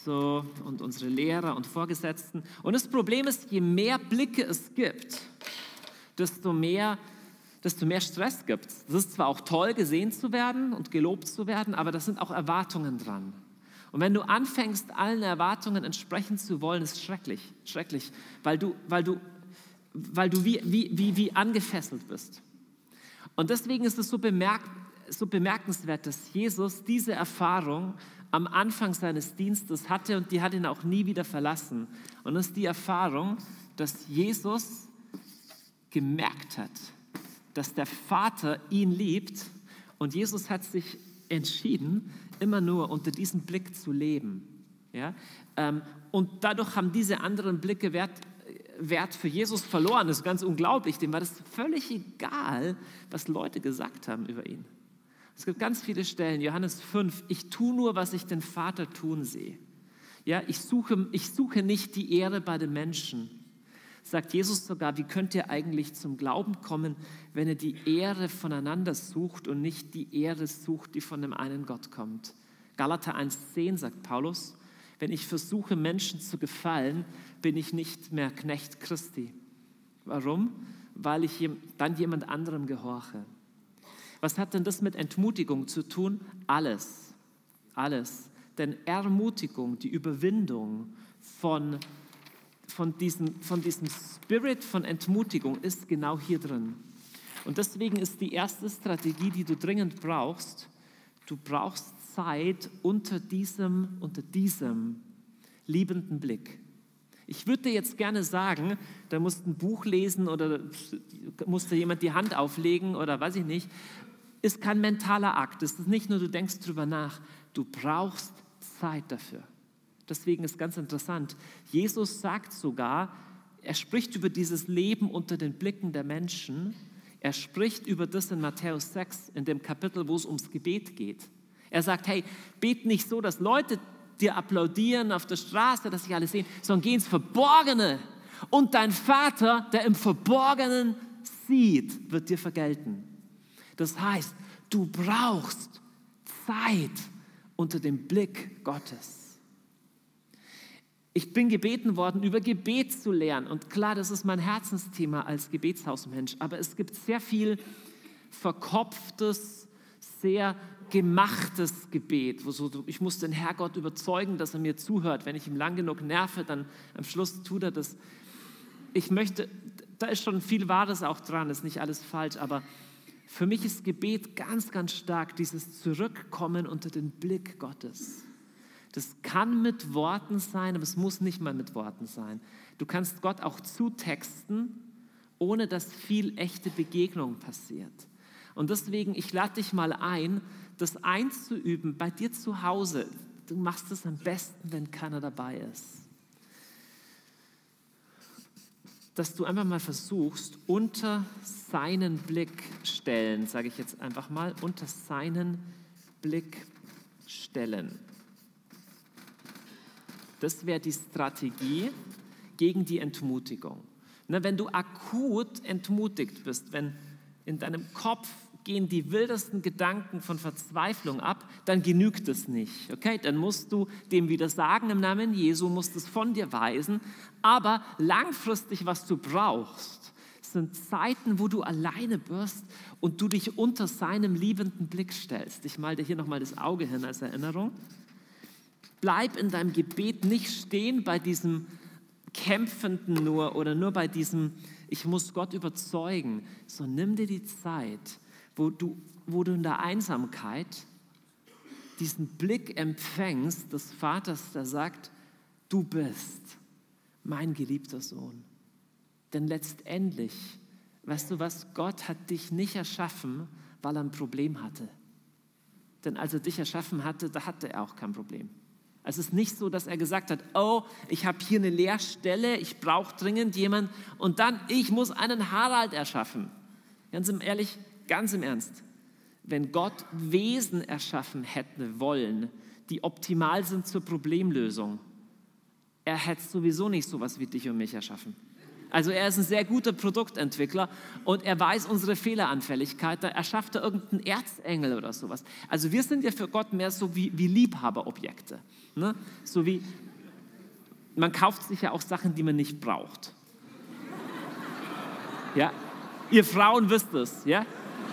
so, und unsere Lehrer und Vorgesetzten. Und das Problem ist, je mehr Blicke es gibt, desto mehr, desto mehr Stress gibt es. Es ist zwar auch toll, gesehen zu werden und gelobt zu werden, aber da sind auch Erwartungen dran. Und wenn du anfängst, allen Erwartungen entsprechen zu wollen, ist schrecklich, schrecklich, weil du, weil du, weil du wie, wie, wie, wie angefesselt bist. Und deswegen ist es so, bemerk, so bemerkenswert, dass Jesus diese Erfahrung am Anfang seines Dienstes hatte und die hat ihn auch nie wieder verlassen. Und das ist die Erfahrung, dass Jesus gemerkt hat, dass der Vater ihn liebt und Jesus hat sich entschieden, immer nur unter diesem Blick zu leben. Ja? Und dadurch haben diese anderen Blicke Wert, Wert für Jesus verloren. Das ist ganz unglaublich. Dem war das völlig egal, was Leute gesagt haben über ihn. Es gibt ganz viele Stellen, Johannes fünf, ich tue nur, was ich den Vater tun sehe. Ja, ich suche, ich suche nicht die Ehre bei den Menschen. Sagt Jesus sogar, wie könnt ihr eigentlich zum Glauben kommen, wenn ihr die Ehre voneinander sucht und nicht die Ehre sucht, die von dem einen Gott kommt. Galater eins zehn sagt Paulus, wenn ich versuche, Menschen zu gefallen, bin ich nicht mehr Knecht Christi. Warum? Weil ich dann jemand anderem gehorche. Was hat denn das mit Entmutigung zu tun? Alles, alles. Denn Ermutigung, die Überwindung von, von, diesem, von diesem Spirit von Entmutigung ist genau hier drin. Und deswegen ist die erste Strategie, die du dringend brauchst, du brauchst Zeit unter diesem, unter diesem liebenden Blick. Ich würde dir jetzt gerne sagen, da musst du ein Buch lesen oder musste jemand die Hand auflegen oder weiß ich nicht, ist kein mentaler Akt. Es ist nicht nur, du denkst drüber nach, du brauchst Zeit dafür. Deswegen ist ganz interessant, Jesus sagt sogar, er spricht über dieses Leben unter den Blicken der Menschen, er spricht über das in Matthäus sechs, in dem Kapitel, wo es ums Gebet geht. Er sagt, hey, bet nicht so, dass Leute dir applaudieren auf der Straße, dass sich alle sehen, sondern geh ins Verborgene. Und dein Vater, der im Verborgenen sieht, wird dir vergelten. Das heißt, du brauchst Zeit unter dem Blick Gottes. Ich bin gebeten worden, über Gebet zu lernen. Und klar, das ist mein Herzensthema als Gebetshausmensch. Aber es gibt sehr viel verkopftes, sehr gemachtes Gebet. Wo so, ich muss den Herrgott überzeugen, dass er mir zuhört. Wenn ich ihm lang genug nerve, dann am Schluss tut er das. Ich möchte, da ist schon viel Wahres auch dran, ist nicht alles falsch, aber für mich ist Gebet ganz, ganz stark dieses Zurückkommen unter den Blick Gottes. Das kann mit Worten sein, aber es muss nicht mal mit Worten sein. Du kannst Gott auch zutexten, ohne dass viel echte Begegnung passiert. Und deswegen, ich lade dich mal ein, das einzuüben bei dir zu Hause. Du machst es am besten, wenn keiner dabei ist. Dass du einfach mal versuchst, unter seinen Blick stellen, sage ich jetzt einfach mal, unter seinen Blick stellen. Das wäre die Strategie gegen die Entmutigung. Ne, wenn du akut entmutigt bist, wenn in deinem Kopf gehen die wildesten Gedanken von Verzweiflung ab, dann genügt es nicht. Okay? Dann musst du dem widersagen im Namen Jesu, musst es von dir weisen. Aber langfristig, was du brauchst, sind Zeiten, wo du alleine bist und du dich unter seinem liebenden Blick stellst. Ich male dir hier nochmal das Auge hin als Erinnerung. Bleib in deinem Gebet nicht stehen bei diesem Kämpfenden nur oder nur bei diesem, ich muss Gott überzeugen, sondern nimm dir die Zeit, wo du, wo du in der Einsamkeit diesen Blick empfängst des Vaters, der sagt, du bist mein geliebter Sohn. Denn letztendlich, weißt du was, Gott hat dich nicht erschaffen, weil er ein Problem hatte. Denn als er dich erschaffen hatte, da hatte er auch kein Problem. Es ist nicht so, dass er gesagt hat, oh, ich habe hier eine Leerstelle, ich brauche dringend jemanden und dann, ich muss einen Harald erschaffen. Ganz im ehrlich, ganz im Ernst, wenn Gott Wesen erschaffen hätte wollen, die optimal sind zur Problemlösung, er hätte sowieso nicht sowas wie dich und mich erschaffen. Also er ist ein sehr guter Produktentwickler und er weiß unsere Fehleranfälligkeit. Da erschafft er irgendeinen Erzengel oder sowas. Also wir sind ja für Gott mehr so wie, wie Liebhaberobjekte. Ne? So wie, man kauft sich ja auch Sachen, die man nicht braucht. Ja? Ihr Frauen wisst es, ja?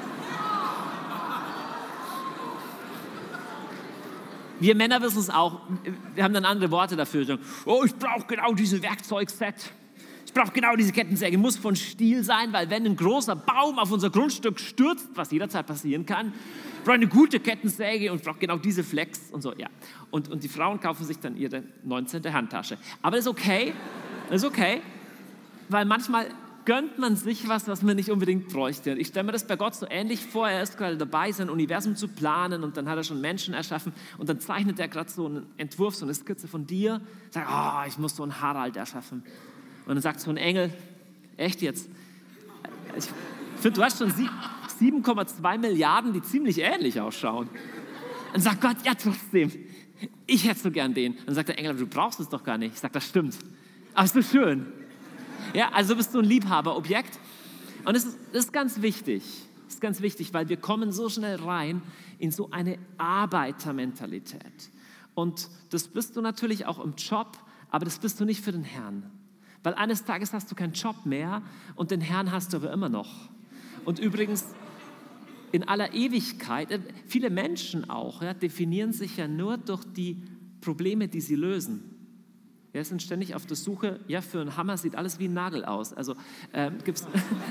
Wir Männer wissen es auch. Wir haben dann andere Worte dafür. Oh, ich brauche genau dieses Werkzeugset. Ich brauche genau diese Kettensäge. Muss von Stiel sein, weil wenn ein großer Baum auf unser Grundstück stürzt, was jederzeit passieren kann, brauche ich eine gute Kettensäge und brauche genau diese Flex und so. Ja. Und, und die Frauen kaufen sich dann ihre neunzehnte Handtasche. Aber das ist okay. Das ist okay, weil manchmal gönnt man sich was, was man nicht unbedingt bräuchte. Ich stelle mir das bei Gott so ähnlich vor, er ist gerade dabei, sein Universum zu planen und dann hat er schon Menschen erschaffen und dann zeichnet er gerade so einen Entwurf, so eine Skizze von dir, sagt, oh, ich muss so einen Harald erschaffen. Und dann sagt so ein Engel, echt jetzt? Ich finde, du hast schon sieben Komma zwei Milliarden, die ziemlich ähnlich ausschauen. Dann sagt Gott, ja trotzdem, ich hätte so gern den. Dann sagt der Engel, du brauchst es doch gar nicht. Ich sage, das stimmt. Aber ist so schön. Ja, also bist du ein Liebhaberobjekt. Und das ist, das ist ganz wichtig. Das ist ganz wichtig, weil wir kommen so schnell rein in so eine Arbeitermentalität. Und das bist du natürlich auch im Job, aber das bist du nicht für den Herrn. Weil eines Tages hast du keinen Job mehr und den Herrn hast du aber immer noch. Und übrigens, in aller Ewigkeit, viele Menschen auch, ja, definieren sich ja nur durch die Probleme, die sie lösen. Wir sind ständig auf der Suche, ja, für einen Hammer sieht alles wie ein Nagel aus. Also ähm, gibt es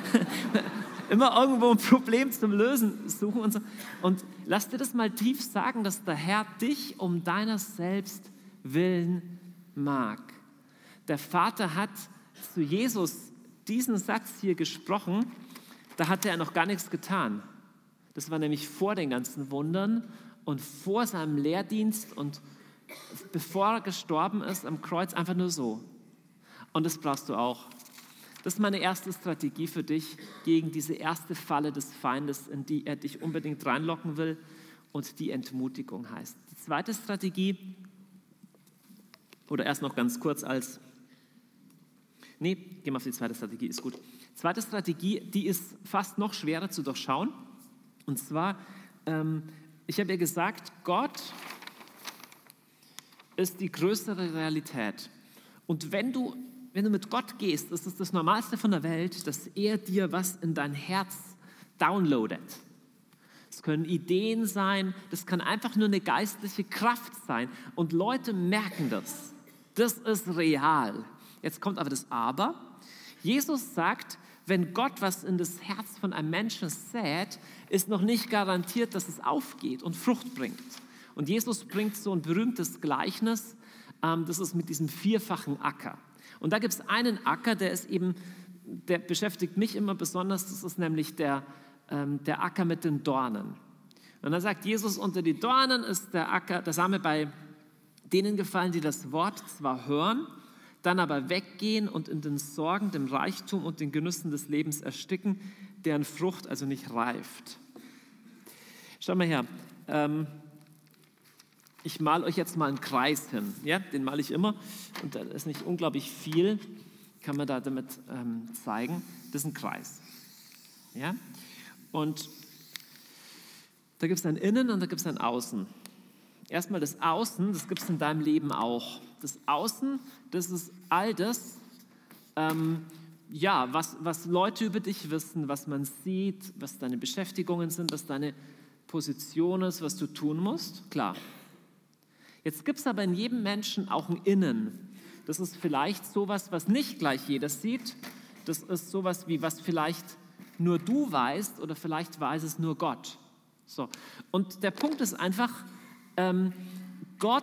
immer irgendwo ein Problem zum Lösen suchen und so. Und lass dir das mal tief sagen, dass der Herr dich um deiner selbst willen mag. Der Vater hat zu Jesus diesen Satz hier gesprochen, da hatte er noch gar nichts getan. Das war nämlich vor den ganzen Wundern und vor seinem Lehrdienst und bevor er gestorben ist am Kreuz, einfach nur so. Und das brauchst du auch. Das ist meine erste Strategie für dich gegen diese erste Falle des Feindes, in die er dich unbedingt reinlocken will und die Entmutigung heißt. Die zweite Strategie, oder erst noch ganz kurz als, nee, gehen wir auf die zweite Strategie, ist gut. Zweite Strategie, die ist fast noch schwerer zu durchschauen. Und zwar, ähm, ich habe ja gesagt, Gott ist die größere Realität. Und wenn du, wenn du mit Gott gehst, ist es das Normalste von der Welt, dass er dir was in dein Herz downloadet. Es können Ideen sein, das kann einfach nur eine geistliche Kraft sein. Und Leute merken das. Das ist real. Jetzt kommt aber das Aber. Jesus sagt, wenn Gott was in das Herz von einem Menschen sät, ist noch nicht garantiert, dass es aufgeht und Frucht bringt. Und Jesus bringt so ein berühmtes Gleichnis, ähm, das ist mit diesem vierfachen Acker. Und da gibt es einen Acker, der ist eben, der beschäftigt mich immer besonders, das ist nämlich der, ähm, der Acker mit den Dornen. Und da sagt Jesus, unter die Dornen ist der Acker, der Same bei denen gefallen, die das Wort zwar hören, dann aber weggehen und in den Sorgen, dem Reichtum und den Genüssen des Lebens ersticken, deren Frucht also nicht reift. Schau mal her, ähm, ich male euch jetzt mal einen Kreis hin. Ja, den male ich immer und da ist nicht unglaublich viel, kann man da damit ähm, zeigen. Das ist ein Kreis. Ja? Und da gibt es ein Innen und da gibt es ein Außen. Erstmal das Außen, das gibt es in deinem Leben auch. Das Außen, das ist all das, ähm, ja, was, was Leute über dich wissen, was man sieht, was deine Beschäftigungen sind, was deine Position ist, was du tun musst, klar. Jetzt gibt es aber in jedem Menschen auch ein Innen. Das ist vielleicht sowas, was nicht gleich jeder sieht. Das ist sowas wie, was vielleicht nur du weißt oder vielleicht weiß es nur Gott. So. Und der Punkt ist einfach, ähm, Gott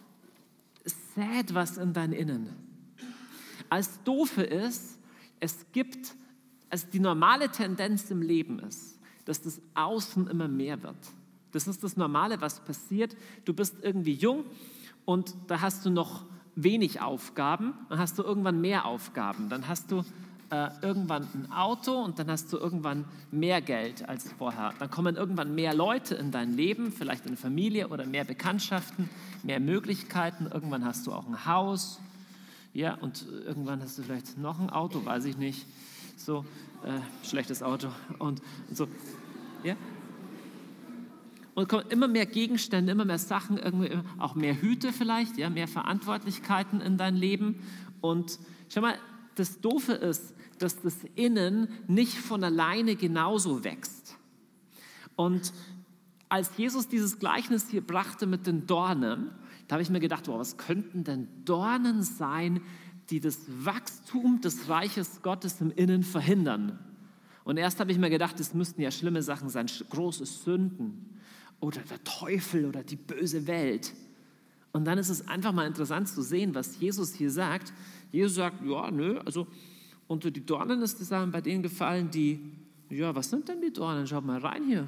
sät was in dein Innen. Als Doofe ist, es gibt, also die normale Tendenz im Leben ist, dass das Außen immer mehr wird. Das ist das Normale, was passiert. Du bist irgendwie jung und da hast du noch wenig Aufgaben, dann hast du irgendwann mehr Aufgaben, dann hast du äh, irgendwann ein Auto und dann hast du irgendwann mehr Geld als vorher. Dann kommen irgendwann mehr Leute in dein Leben, vielleicht eine Familie oder mehr Bekanntschaften, mehr Möglichkeiten. Irgendwann hast du auch ein Haus, Ja, und irgendwann hast du vielleicht noch ein Auto, weiß ich nicht. So, äh, schlechtes Auto. Und, und so, ja. Und kommen immer mehr Gegenstände, immer mehr Sachen, irgendwie auch mehr Hüte vielleicht, ja, mehr Verantwortlichkeiten in dein Leben. Und schau mal, das Doofe ist, dass das Innen nicht von alleine genauso wächst. Und als Jesus dieses Gleichnis hier brachte mit den Dornen, da habe ich mir gedacht, wow, was könnten denn Dornen sein, die das Wachstum des Reiches Gottes im Innen verhindern? Und erst habe ich mir gedacht, es müssten ja schlimme Sachen sein, große Sünden oder der Teufel oder die böse Welt. Und dann ist es einfach mal interessant zu sehen, was Jesus hier sagt. Jesus sagt, ja, nö, also unter die Dornen ist es bei denen gefallen, die, ja, was sind denn die Dornen? Schaut mal rein hier.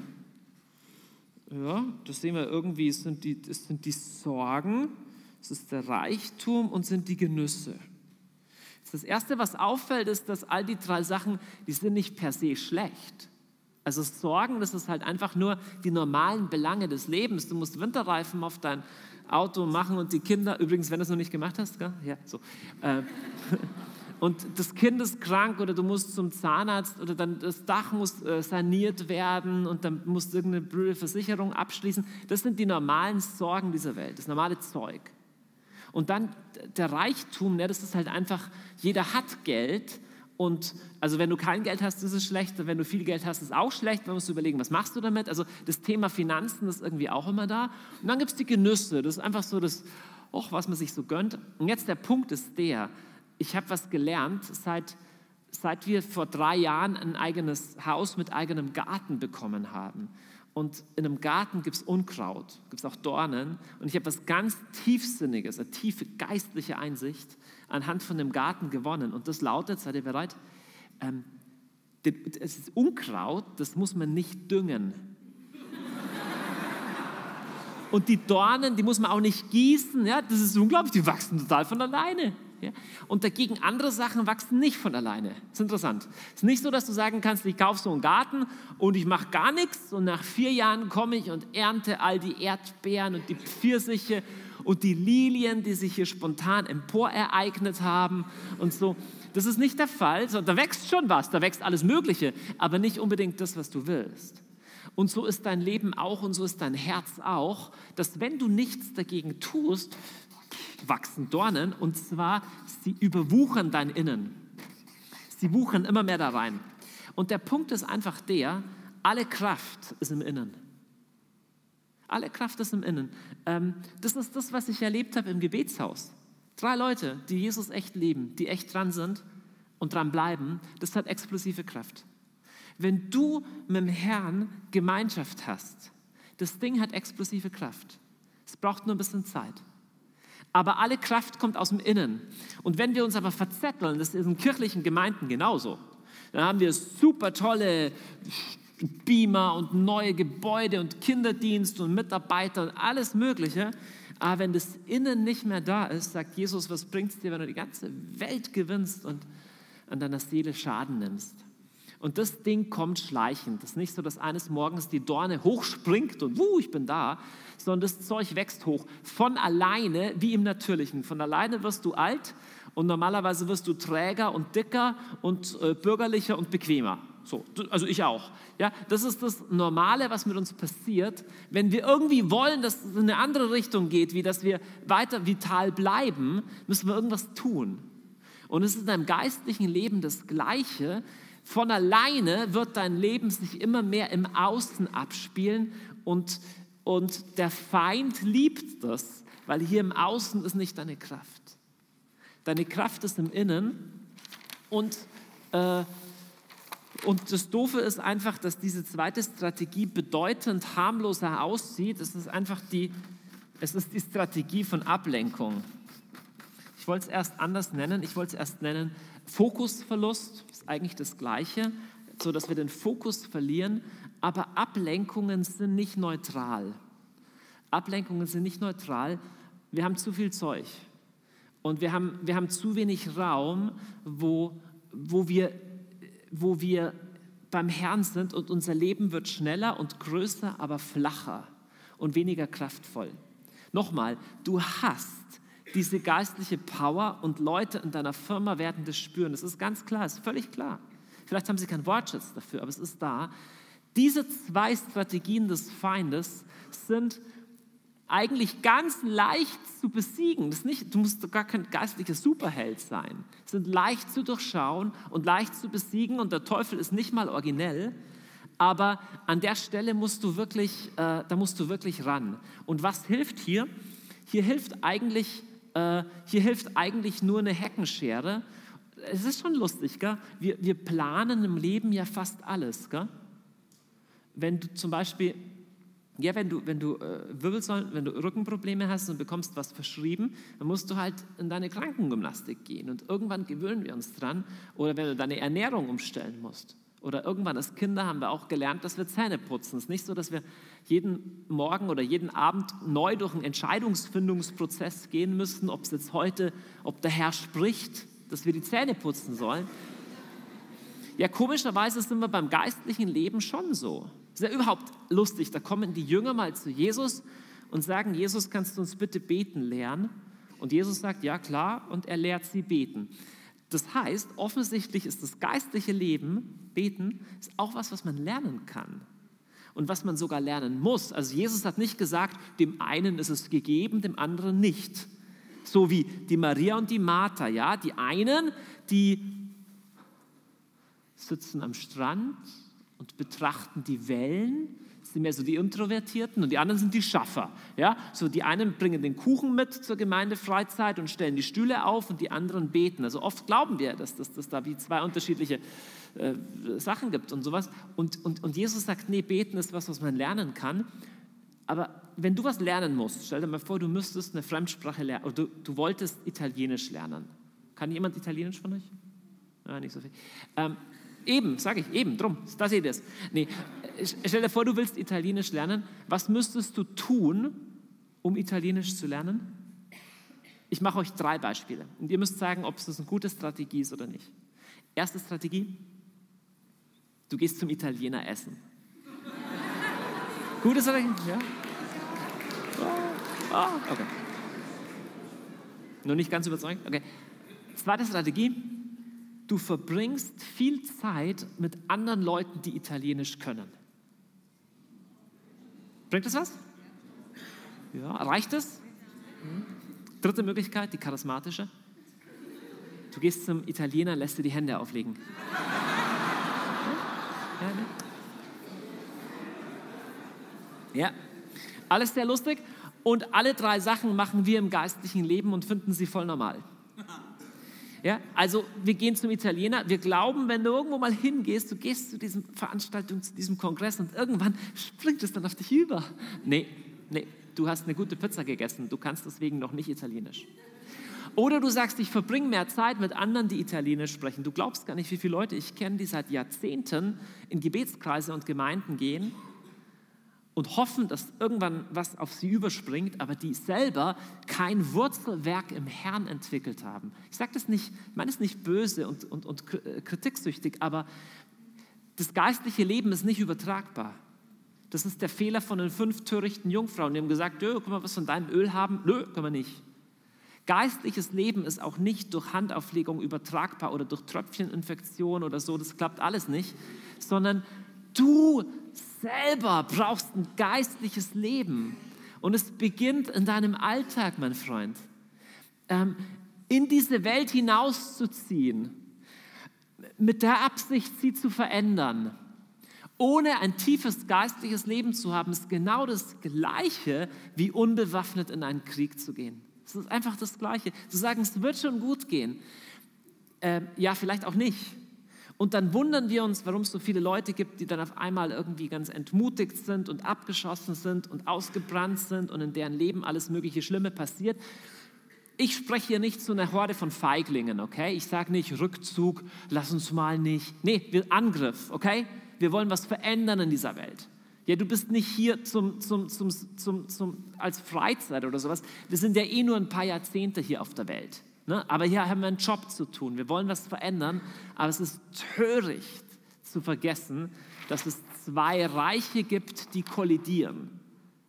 Ja, das sehen wir irgendwie, es sind die, es sind die Sorgen, es ist der Reichtum und sind die Genüsse. Das Erste, was auffällt, ist, dass all die drei Sachen, die sind nicht per se schlecht. Also Sorgen, das ist halt einfach nur die normalen Belange des Lebens. Du musst Winterreifen auf dein Auto machen und die Kinder, übrigens, wenn du es noch nicht gemacht hast, gell? Ja, so. Äh, und das Kind ist krank oder du musst zum Zahnarzt oder dann das Dach muss äh, saniert werden und dann musst du irgendeine blöde Versicherung abschließen. Das sind die normalen Sorgen dieser Welt, das normale Zeug. Und dann der Reichtum, ne, das ist halt einfach, jeder hat Geld. Und also wenn du kein Geld hast, ist es schlecht. Wenn du viel Geld hast, ist es auch schlecht. Man muss überlegen, was machst du damit? Also das Thema Finanzen ist irgendwie auch immer da. Und dann gibt es die Genüsse. Das ist einfach so das, och, was man sich so gönnt. Und jetzt der Punkt ist der, ich habe was gelernt, seit, seit wir vor drei Jahren ein eigenes Haus mit eigenem Garten bekommen haben. Und in einem Garten gibt es Unkraut, gibt es auch Dornen. Und ich habe was ganz Tiefsinniges, eine tiefe geistliche Einsicht anhand von dem Garten gewonnen. Und das lautet, seid ihr bereit? Ähm, es ist Unkraut, das muss man nicht düngen. Und die Dornen, die muss man auch nicht gießen. Ja? Das ist unglaublich, die wachsen total von alleine. Ja? Und dagegen andere Sachen wachsen nicht von alleine. Das ist interessant. Es ist nicht so, dass du sagen kannst, ich kaufe so einen Garten und ich mache gar nichts und nach vier Jahren komme ich und ernte all die Erdbeeren und die Pfirsiche und die Lilien, die sich hier spontan emporereignet haben und so. Das ist nicht der Fall. Da wächst schon was, da wächst alles Mögliche, aber nicht unbedingt das, was du willst. Und so ist dein Leben auch und so ist dein Herz auch, dass wenn du nichts dagegen tust, wachsen Dornen und zwar, sie überwuchern dein Innen. Sie wuchern immer mehr da rein. Und der Punkt ist einfach der, alle Kraft ist im Innen. Alle Kraft ist im Innen. Ähm, das ist das, was ich erlebt habe im Gebetshaus. Drei Leute, die Jesus echt lieben, die echt dran sind und dran bleiben, das hat explosive Kraft. Wenn du mit dem Herrn Gemeinschaft hast, das Ding hat explosive Kraft. Es braucht nur ein bisschen Zeit. Aber alle Kraft kommt aus dem Innen. Und wenn wir uns aber verzetteln, das ist in kirchlichen Gemeinden genauso, dann haben wir super tolle Beamer und neue Gebäude und Kinderdienst und Mitarbeiter und alles Mögliche. Aber wenn das Innen nicht mehr da ist, sagt Jesus, was bringt es dir, wenn du die ganze Welt gewinnst und an deiner Seele Schaden nimmst? Und das Ding kommt schleichend. Das ist nicht so, dass eines Morgens die Dorne hochspringt und wuh, ich bin da, sondern das Zeug wächst hoch. Von alleine, wie im Natürlichen. Von alleine wirst du alt und normalerweise wirst du träger und dicker und äh, bürgerlicher und bequemer. So, also ich auch. Ja, das ist das Normale, was mit uns passiert. Wenn wir irgendwie wollen, dass es in eine andere Richtung geht, wie dass wir weiter vital bleiben, müssen wir irgendwas tun. Und es ist in deinem geistlichen Leben das Gleiche. Von alleine wird dein Leben sich immer mehr im Außen abspielen und, und der Feind liebt das, weil hier im Außen ist nicht deine Kraft. Deine Kraft ist im Innen und, äh, und das Doofe ist einfach, dass diese zweite Strategie bedeutend harmloser aussieht. Es ist einfach die, es ist die Strategie von Ablenkung. Ich wollte es erst anders nennen, ich wollte es erst nennen, Fokusverlust ist eigentlich das Gleiche, so dass wir den Fokus verlieren, aber Ablenkungen sind nicht neutral. Ablenkungen sind nicht neutral, wir haben zu viel Zeug und wir haben, wir haben zu wenig Raum, wo, wo, wir, wo wir beim Herrn sind und unser Leben wird schneller und größer, aber flacher und weniger kraftvoll. Nochmal, du hast diese geistliche Power und Leute in deiner Firma werden das spüren. Das ist ganz klar, ist völlig klar. Vielleicht haben sie keinen Wortschatz dafür, aber es ist da. Diese zwei Strategien des Feindes sind eigentlich ganz leicht zu besiegen. Das ist nicht, du musst gar kein geistlicher Superheld sein. Sie sind leicht zu durchschauen und leicht zu besiegen und der Teufel ist nicht mal originell, aber an der Stelle musst du wirklich, äh, da musst du wirklich ran. Und was hilft hier? Hier hilft eigentlich, äh, hier hilft eigentlich nur eine Heckenschere. Es ist schon lustig, gell? Wir, wir planen im Leben ja fast alles. Gell? Wenn du zum Beispiel Ja, wenn du, wenn du äh, Wirbelsäulen, wenn du Rückenprobleme hast und bekommst was verschrieben, dann musst du halt in deine Krankengymnastik gehen und irgendwann gewöhnen wir uns dran. Oder wenn du deine Ernährung umstellen musst. Oder irgendwann als Kinder haben wir auch gelernt, dass wir Zähne putzen. Es ist nicht so, dass wir jeden Morgen oder jeden Abend neu durch einen Entscheidungsfindungsprozess gehen müssen, ob es jetzt heute, ob der Herr spricht, dass wir die Zähne putzen sollen. Ja, komischerweise sind wir beim geistlichen Leben schon so. Das ist ja überhaupt lustig. Da kommen die Jünger mal zu Jesus und sagen, Jesus, kannst du uns bitte beten lehren? Und Jesus sagt, ja klar, und er lehrt sie beten. Das heißt, offensichtlich ist das geistliche Leben, beten, ist auch was, was man lernen kann. Und was man sogar lernen muss. Also Jesus hat nicht gesagt, dem einen ist es gegeben, dem anderen nicht. So wie die Maria und die Martha, ja, die einen, die sitzen am Strand und betrachten die Wellen, das sind mehr so die Introvertierten und die anderen sind die Schaffer. Ja? So die einen bringen den Kuchen mit zur Gemeindefreizeit und stellen die Stühle auf und die anderen beten. Also oft glauben wir, dass es dass, dass da wie zwei unterschiedliche äh, Sachen gibt und sowas. Und, und, und Jesus sagt, nee, beten ist was, was man lernen kann. Aber wenn du was lernen musst, stell dir mal vor, du müsstest eine Fremdsprache lernen, oder du, du wolltest Italienisch lernen. Kann jemand Italienisch von euch? Ja, nicht so viel. Ähm, Eben, sage ich, eben, drum, da seht ihr es. Nee, stell dir vor, du willst Italienisch lernen. Was müsstest du tun, um Italienisch zu lernen? Ich mache euch drei Beispiele. Und ihr müsst sagen, ob es eine gute Strategie ist oder nicht. Erste Strategie, du gehst zum Italiener essen. Gute Strategie? Ja? Oh, oh, okay. Nur nicht ganz überzeugt? Okay. Zweite Strategie, du verbringst viel Zeit mit anderen Leuten, die Italienisch können. Bringt das was? Ja, reicht es? Dritte Möglichkeit, die charismatische. Du gehst zum Italiener, lässt dir die Hände auflegen. Ja, ne? Ja, alles sehr lustig. Und alle drei Sachen machen wir im geistlichen Leben und finden sie voll normal. Ja, also wir gehen zum Italiener, wir glauben, wenn du irgendwo mal hingehst, du gehst zu diesem Veranstaltung, zu diesem Kongress und irgendwann springt es dann auf dich über. Nee, nee, du hast eine gute Pizza gegessen, du kannst deswegen noch nicht Italienisch. Oder du sagst, ich verbringe mehr Zeit mit anderen, die Italienisch sprechen. Du glaubst gar nicht, wie viele Leute ich kenne, die seit Jahrzehnten in Gebetskreise und Gemeinden gehen und hoffen, dass irgendwann was auf sie überspringt, aber die selber kein Wurzelwerk im Herrn entwickelt haben. Ich sage das nicht, ich meine es nicht böse und, und, und kritiksüchtig, aber das geistliche Leben ist nicht übertragbar. Das ist der Fehler von den fünf törichten Jungfrauen. Die haben gesagt, können wir was von deinem Öl haben? Nö, können wir nicht. Geistliches Leben ist auch nicht durch Handauflegung übertragbar oder durch Tröpfcheninfektion oder so, das klappt alles nicht, sondern du selber brauchst ein geistliches Leben. Und es beginnt in deinem Alltag, mein Freund. Ähm, in diese Welt hinauszuziehen, mit der Absicht, sie zu verändern. Ohne ein tiefes geistliches Leben zu haben, ist genau das Gleiche, wie unbewaffnet in einen Krieg zu gehen. Es ist einfach das Gleiche. Zu sagen, es wird schon gut gehen. Ähm, ja, vielleicht auch nicht. Und dann wundern wir uns, warum es so viele Leute gibt, die dann auf einmal irgendwie ganz entmutigt sind und abgeschossen sind und ausgebrannt sind und in deren Leben alles mögliche Schlimme passiert. Ich spreche hier nicht zu einer Horde von Feiglingen, okay? Ich sage nicht Rückzug, lass uns mal nicht. Nee, wir Angriff, okay? Wir wollen was verändern in dieser Welt. Ja, du bist nicht hier zum, zum, zum, zum, zum, als Freizeit oder sowas. Wir sind ja eh nur ein paar Jahrzehnte hier auf der Welt. Ne? Aber hier haben wir einen Job zu tun. Wir wollen was verändern, aber es ist töricht zu vergessen, dass es zwei Reiche gibt, die kollidieren.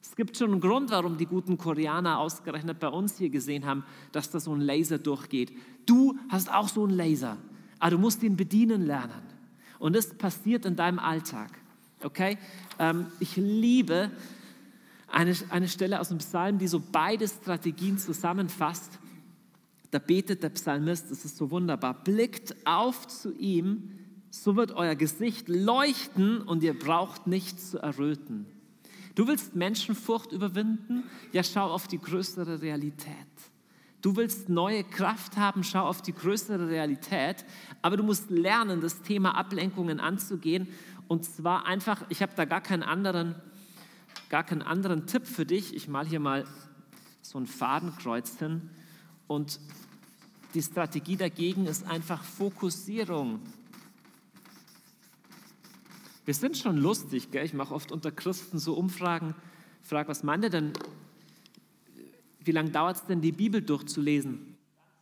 Es gibt schon einen Grund, warum die guten Koreaner ausgerechnet bei uns hier gesehen haben, dass da so ein Laser durchgeht. Du hast auch so einen Laser, aber du musst ihn bedienen lernen. Und das passiert in deinem Alltag. Okay? Ähm, ich liebe eine, eine Stelle aus dem Psalm, die so beide Strategien zusammenfasst. Da betet der Psalmist, das ist so wunderbar, blickt auf zu ihm, so wird euer Gesicht leuchten und ihr braucht nicht zu erröten. Du willst Menschenfurcht überwinden? Ja, schau auf die größere Realität. Du willst neue Kraft haben? Schau auf die größere Realität. Aber du musst lernen, das Thema Ablenkungen anzugehen. Und zwar einfach, ich habe da gar keinen anderen, gar keinen anderen Tipp für dich. Ich male hier mal so ein Fadenkreuz hin. Und die Strategie dagegen ist einfach Fokussierung. Wir sind schon lustig, gell? Ich mache oft unter Christen so Umfragen, frage, was meint ihr denn, wie lange dauert es denn, die Bibel durchzulesen?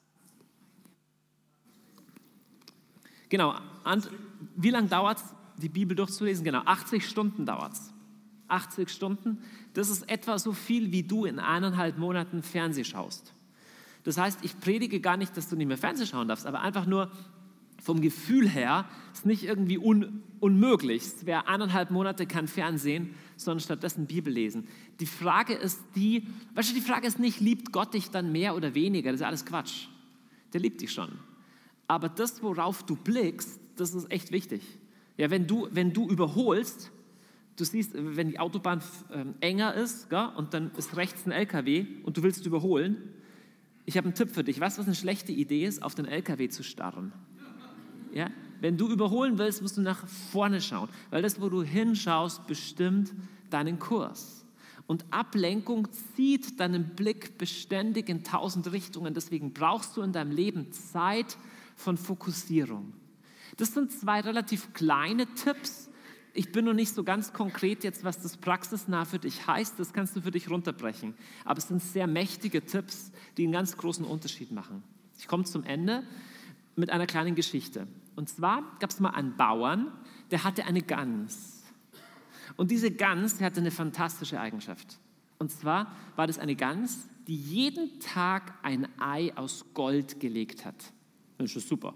Genau, und wie lange dauert es, die Bibel durchzulesen? Genau, achtzig Stunden dauert es. achtzig Stunden, das ist etwa so viel, wie du in eineinhalb Monaten Fernsehen schaust. Das heißt, ich predige gar nicht, dass du nicht mehr Fernsehen schauen darfst, aber einfach nur, vom Gefühl her ist nicht irgendwie un, unmöglich. Es wäre eineinhalb Monate kein Fernsehen, sondern stattdessen Bibel lesen. Die Frage ist die, weißt du, die Frage ist nicht, liebt Gott dich dann mehr oder weniger? Das ist alles Quatsch. Der liebt dich schon. Aber das, worauf du blickst, das ist echt wichtig. Ja, wenn du, wenn du überholst, du siehst, wenn die Autobahn äh, enger ist, gell, und dann ist rechts ein L K W und du willst überholen, ich habe einen Tipp für dich. Weißt du, was eine schlechte Idee ist? Auf den L K W zu starren. Ja? Wenn du überholen willst, musst du nach vorne schauen, weil das, wo du hinschaust, bestimmt deinen Kurs. Und Ablenkung zieht deinen Blick beständig in tausend Richtungen. Deswegen brauchst du in deinem Leben Zeit von Fokussierung. Das sind zwei relativ kleine Tipps. Ich bin noch nicht so ganz konkret jetzt, was das praxisnah für dich heißt. Das kannst du für dich runterbrechen. Aber es sind sehr mächtige Tipps, die einen ganz großen Unterschied machen. Ich komme zum Ende mit einer kleinen Geschichte. Und zwar gab es mal einen Bauern, der hatte eine Gans. Und diese Gans, die hatte eine fantastische Eigenschaft. Und zwar war das eine Gans, die jeden Tag ein Ei aus Gold gelegt hat. Das ist super.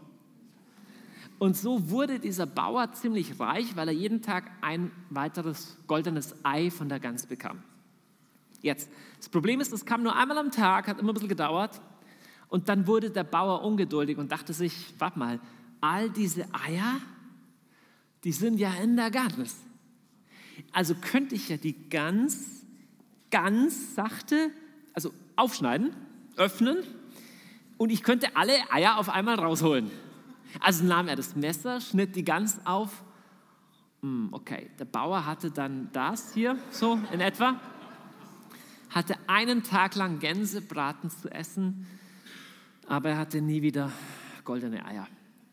Und so wurde dieser Bauer ziemlich reich, weil er jeden Tag ein weiteres goldenes Ei von der Gans bekam. Jetzt, das Problem ist, es kam nur einmal am Tag, hat immer ein bisschen gedauert. Und dann wurde der Bauer ungeduldig und dachte sich, warte mal, all diese Eier, die sind ja in der Gans. Also könnte ich ja die Gans ganz sachte, also aufschneiden, öffnen und ich könnte alle Eier auf einmal rausholen. Also nahm er das Messer, schnitt die Gans auf. Okay, der Bauer hatte dann das hier, so in etwa, hatte einen Tag lang Gänsebraten zu essen, aber er hatte nie wieder goldene Eier.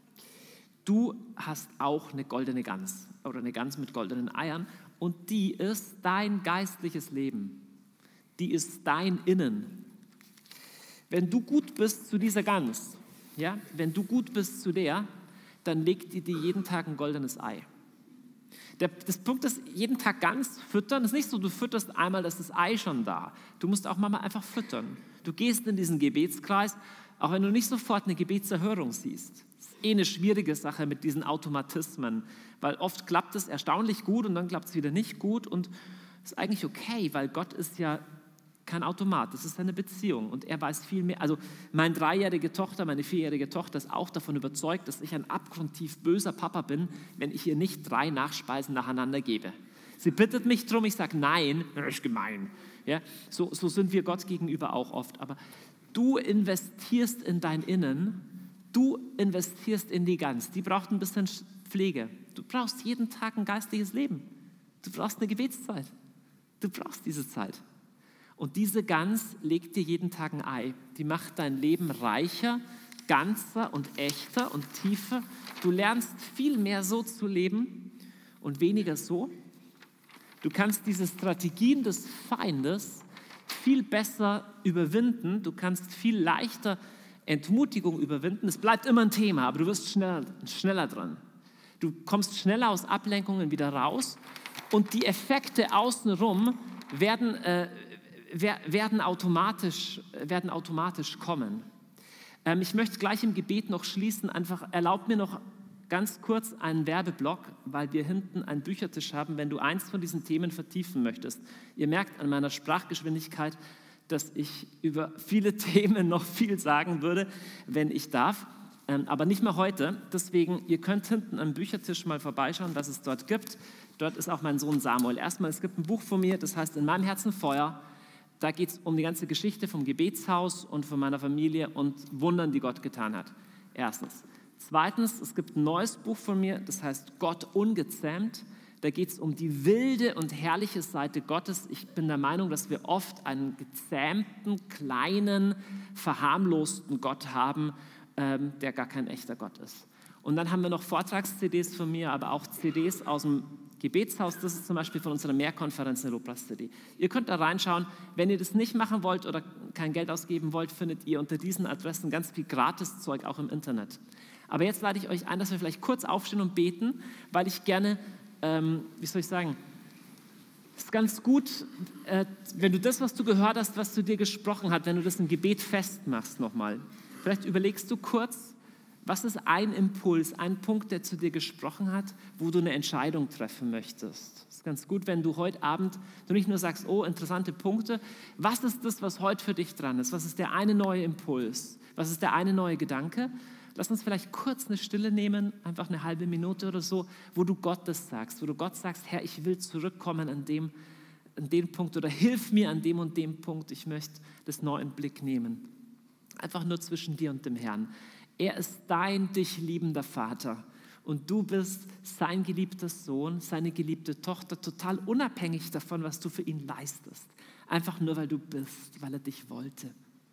Du hast auch eine goldene Gans oder eine Gans mit goldenen Eiern und die ist dein geistliches Leben. Die ist dein Innen. Wenn du gut bist zu dieser Gans, ja, wenn du gut bist zu der, dann legt die dir jeden Tag ein goldenes Ei. Der, das Punkt ist, jeden Tag Gans füttern, ist nicht so, du fütterst einmal, das ist das Ei schon da. Du musst auch mal einfach füttern. Du gehst in diesen Gebetskreis, auch wenn du nicht sofort eine Gebetserhörung siehst. Das ist eh eine schwierige Sache mit diesen Automatismen, weil oft klappt es erstaunlich gut und dann klappt es wieder nicht gut und das ist eigentlich okay, weil Gott ist ja kein Automat, das ist eine Beziehung und er weiß viel mehr. Also meine dreijährige Tochter, meine vierjährige Tochter ist auch davon überzeugt, dass ich ein abgrundtief böser Papa bin, wenn ich ihr nicht drei Nachspeisen nacheinander gebe. Sie bittet mich drum, ich sage nein, das ist gemein. Ja, so, so sind wir Gott gegenüber auch oft, aber du investierst in dein Innen, du investierst in die Gans, die braucht ein bisschen Pflege. Du brauchst jeden Tag ein geistliches Leben. Du brauchst eine Gebetszeit. Du brauchst diese Zeit. Und diese Gans legt dir jeden Tag ein Ei. Die macht dein Leben reicher, ganzer und echter und tiefer. Du lernst viel mehr so zu leben und weniger so. Du kannst diese Strategien des Feindes viel besser überwinden. Du kannst viel leichter Entmutigung überwinden. Es bleibt immer ein Thema, aber du wirst schneller, schneller dran. Du kommst schneller aus Ablenkungen wieder raus und die Effekte außenrum werden, äh, werden, automatisch, werden automatisch kommen. Ähm, ich möchte gleich im Gebet noch schließen. Einfach erlaubt mir noch ganz kurz einen Werbeblock, weil wir hinten einen Büchertisch haben, wenn du eins von diesen Themen vertiefen möchtest. Ihr merkt an meiner Sprachgeschwindigkeit, dass ich über viele Themen noch viel sagen würde, wenn ich darf, ähm, aber nicht mehr heute. Deswegen, ihr könnt hinten am Büchertisch mal vorbeischauen, was es dort gibt. Dort ist auch mein Sohn Samuel. Erstmal, es gibt ein Buch von mir, das heißt In meinem Herzen Feuer. Da geht es um die ganze Geschichte vom Gebetshaus und von meiner Familie und Wundern, die Gott getan hat. Erstens. Zweitens, es gibt ein neues Buch von mir, das heißt Gott ungezähmt. Da geht es um die wilde und herrliche Seite Gottes. Ich bin der Meinung, dass wir oft einen gezähmten, kleinen, verharmlosten Gott haben, ähm, der gar kein echter Gott ist. Und dann haben wir noch Vortrags-C Ds von mir, aber auch C Ds aus dem Gebetshaus. Das ist zum Beispiel von unserer Mehrkonferenz eine Lobpreis-C D. Ihr könnt da reinschauen. Wenn ihr das nicht machen wollt oder kein Geld ausgeben wollt, findet ihr unter diesen Adressen ganz viel Gratiszeug auch im Internet. Aber jetzt lade ich euch ein, dass wir vielleicht kurz aufstehen und beten, weil ich gerne, ähm, wie soll ich sagen, es ist ganz gut, äh, wenn du das, was du gehört hast, was zu dir gesprochen hat, wenn du das im Gebet festmachst nochmal. Vielleicht überlegst du kurz, was ist ein Impuls, ein Punkt, der zu dir gesprochen hat, wo du eine Entscheidung treffen möchtest. Es ist ganz gut, wenn du heute Abend du nicht nur sagst, oh, interessante Punkte. Was ist das, was heute für dich dran ist? Was ist der eine neue Impuls? Was ist der eine neue Gedanke? Lass uns vielleicht kurz eine Stille nehmen, einfach eine halbe Minute oder so, wo du Gott das sagst, wo du Gott sagst, Herr, ich will zurückkommen an dem, an dem Punkt oder hilf mir an dem und dem Punkt, ich möchte das neu in Blick nehmen. Einfach nur zwischen dir und dem Herrn. Er ist dein, dich liebender Vater und du bist sein geliebter Sohn, seine geliebte Tochter, total unabhängig davon, was du für ihn leistest. Einfach nur, weil du bist, weil er dich wollte.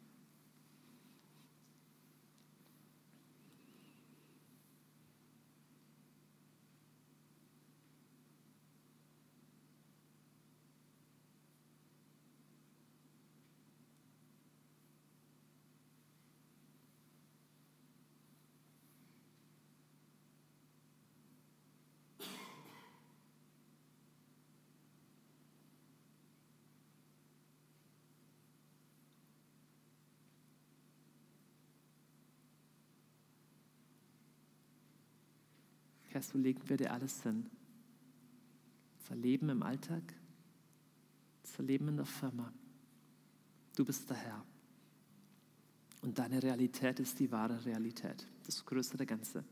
Herr, so legen wir dir alles hin. Unser Leben im Alltag, unser Leben in der Firma. Du bist der Herr. Und deine Realität ist die wahre Realität, das größere Ganze.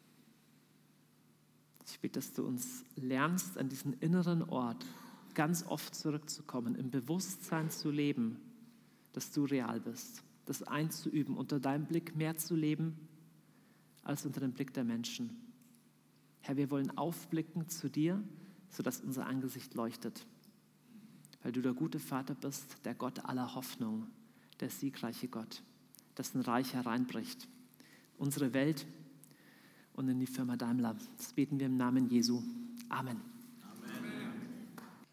Ich bitte, dass du uns lernst, an diesen inneren Ort ganz oft zurückzukommen, im Bewusstsein zu leben, dass du real bist, das einzuüben, unter deinem Blick mehr zu leben, als unter dem Blick der Menschen. Herr, wir wollen aufblicken zu dir, sodass unser Angesicht leuchtet, weil du der gute Vater bist, der Gott aller Hoffnung, der siegreiche Gott, dessen Reich hereinbricht, unsere Welt und in die Firma Daimler. Das beten wir im Namen Jesu. Amen.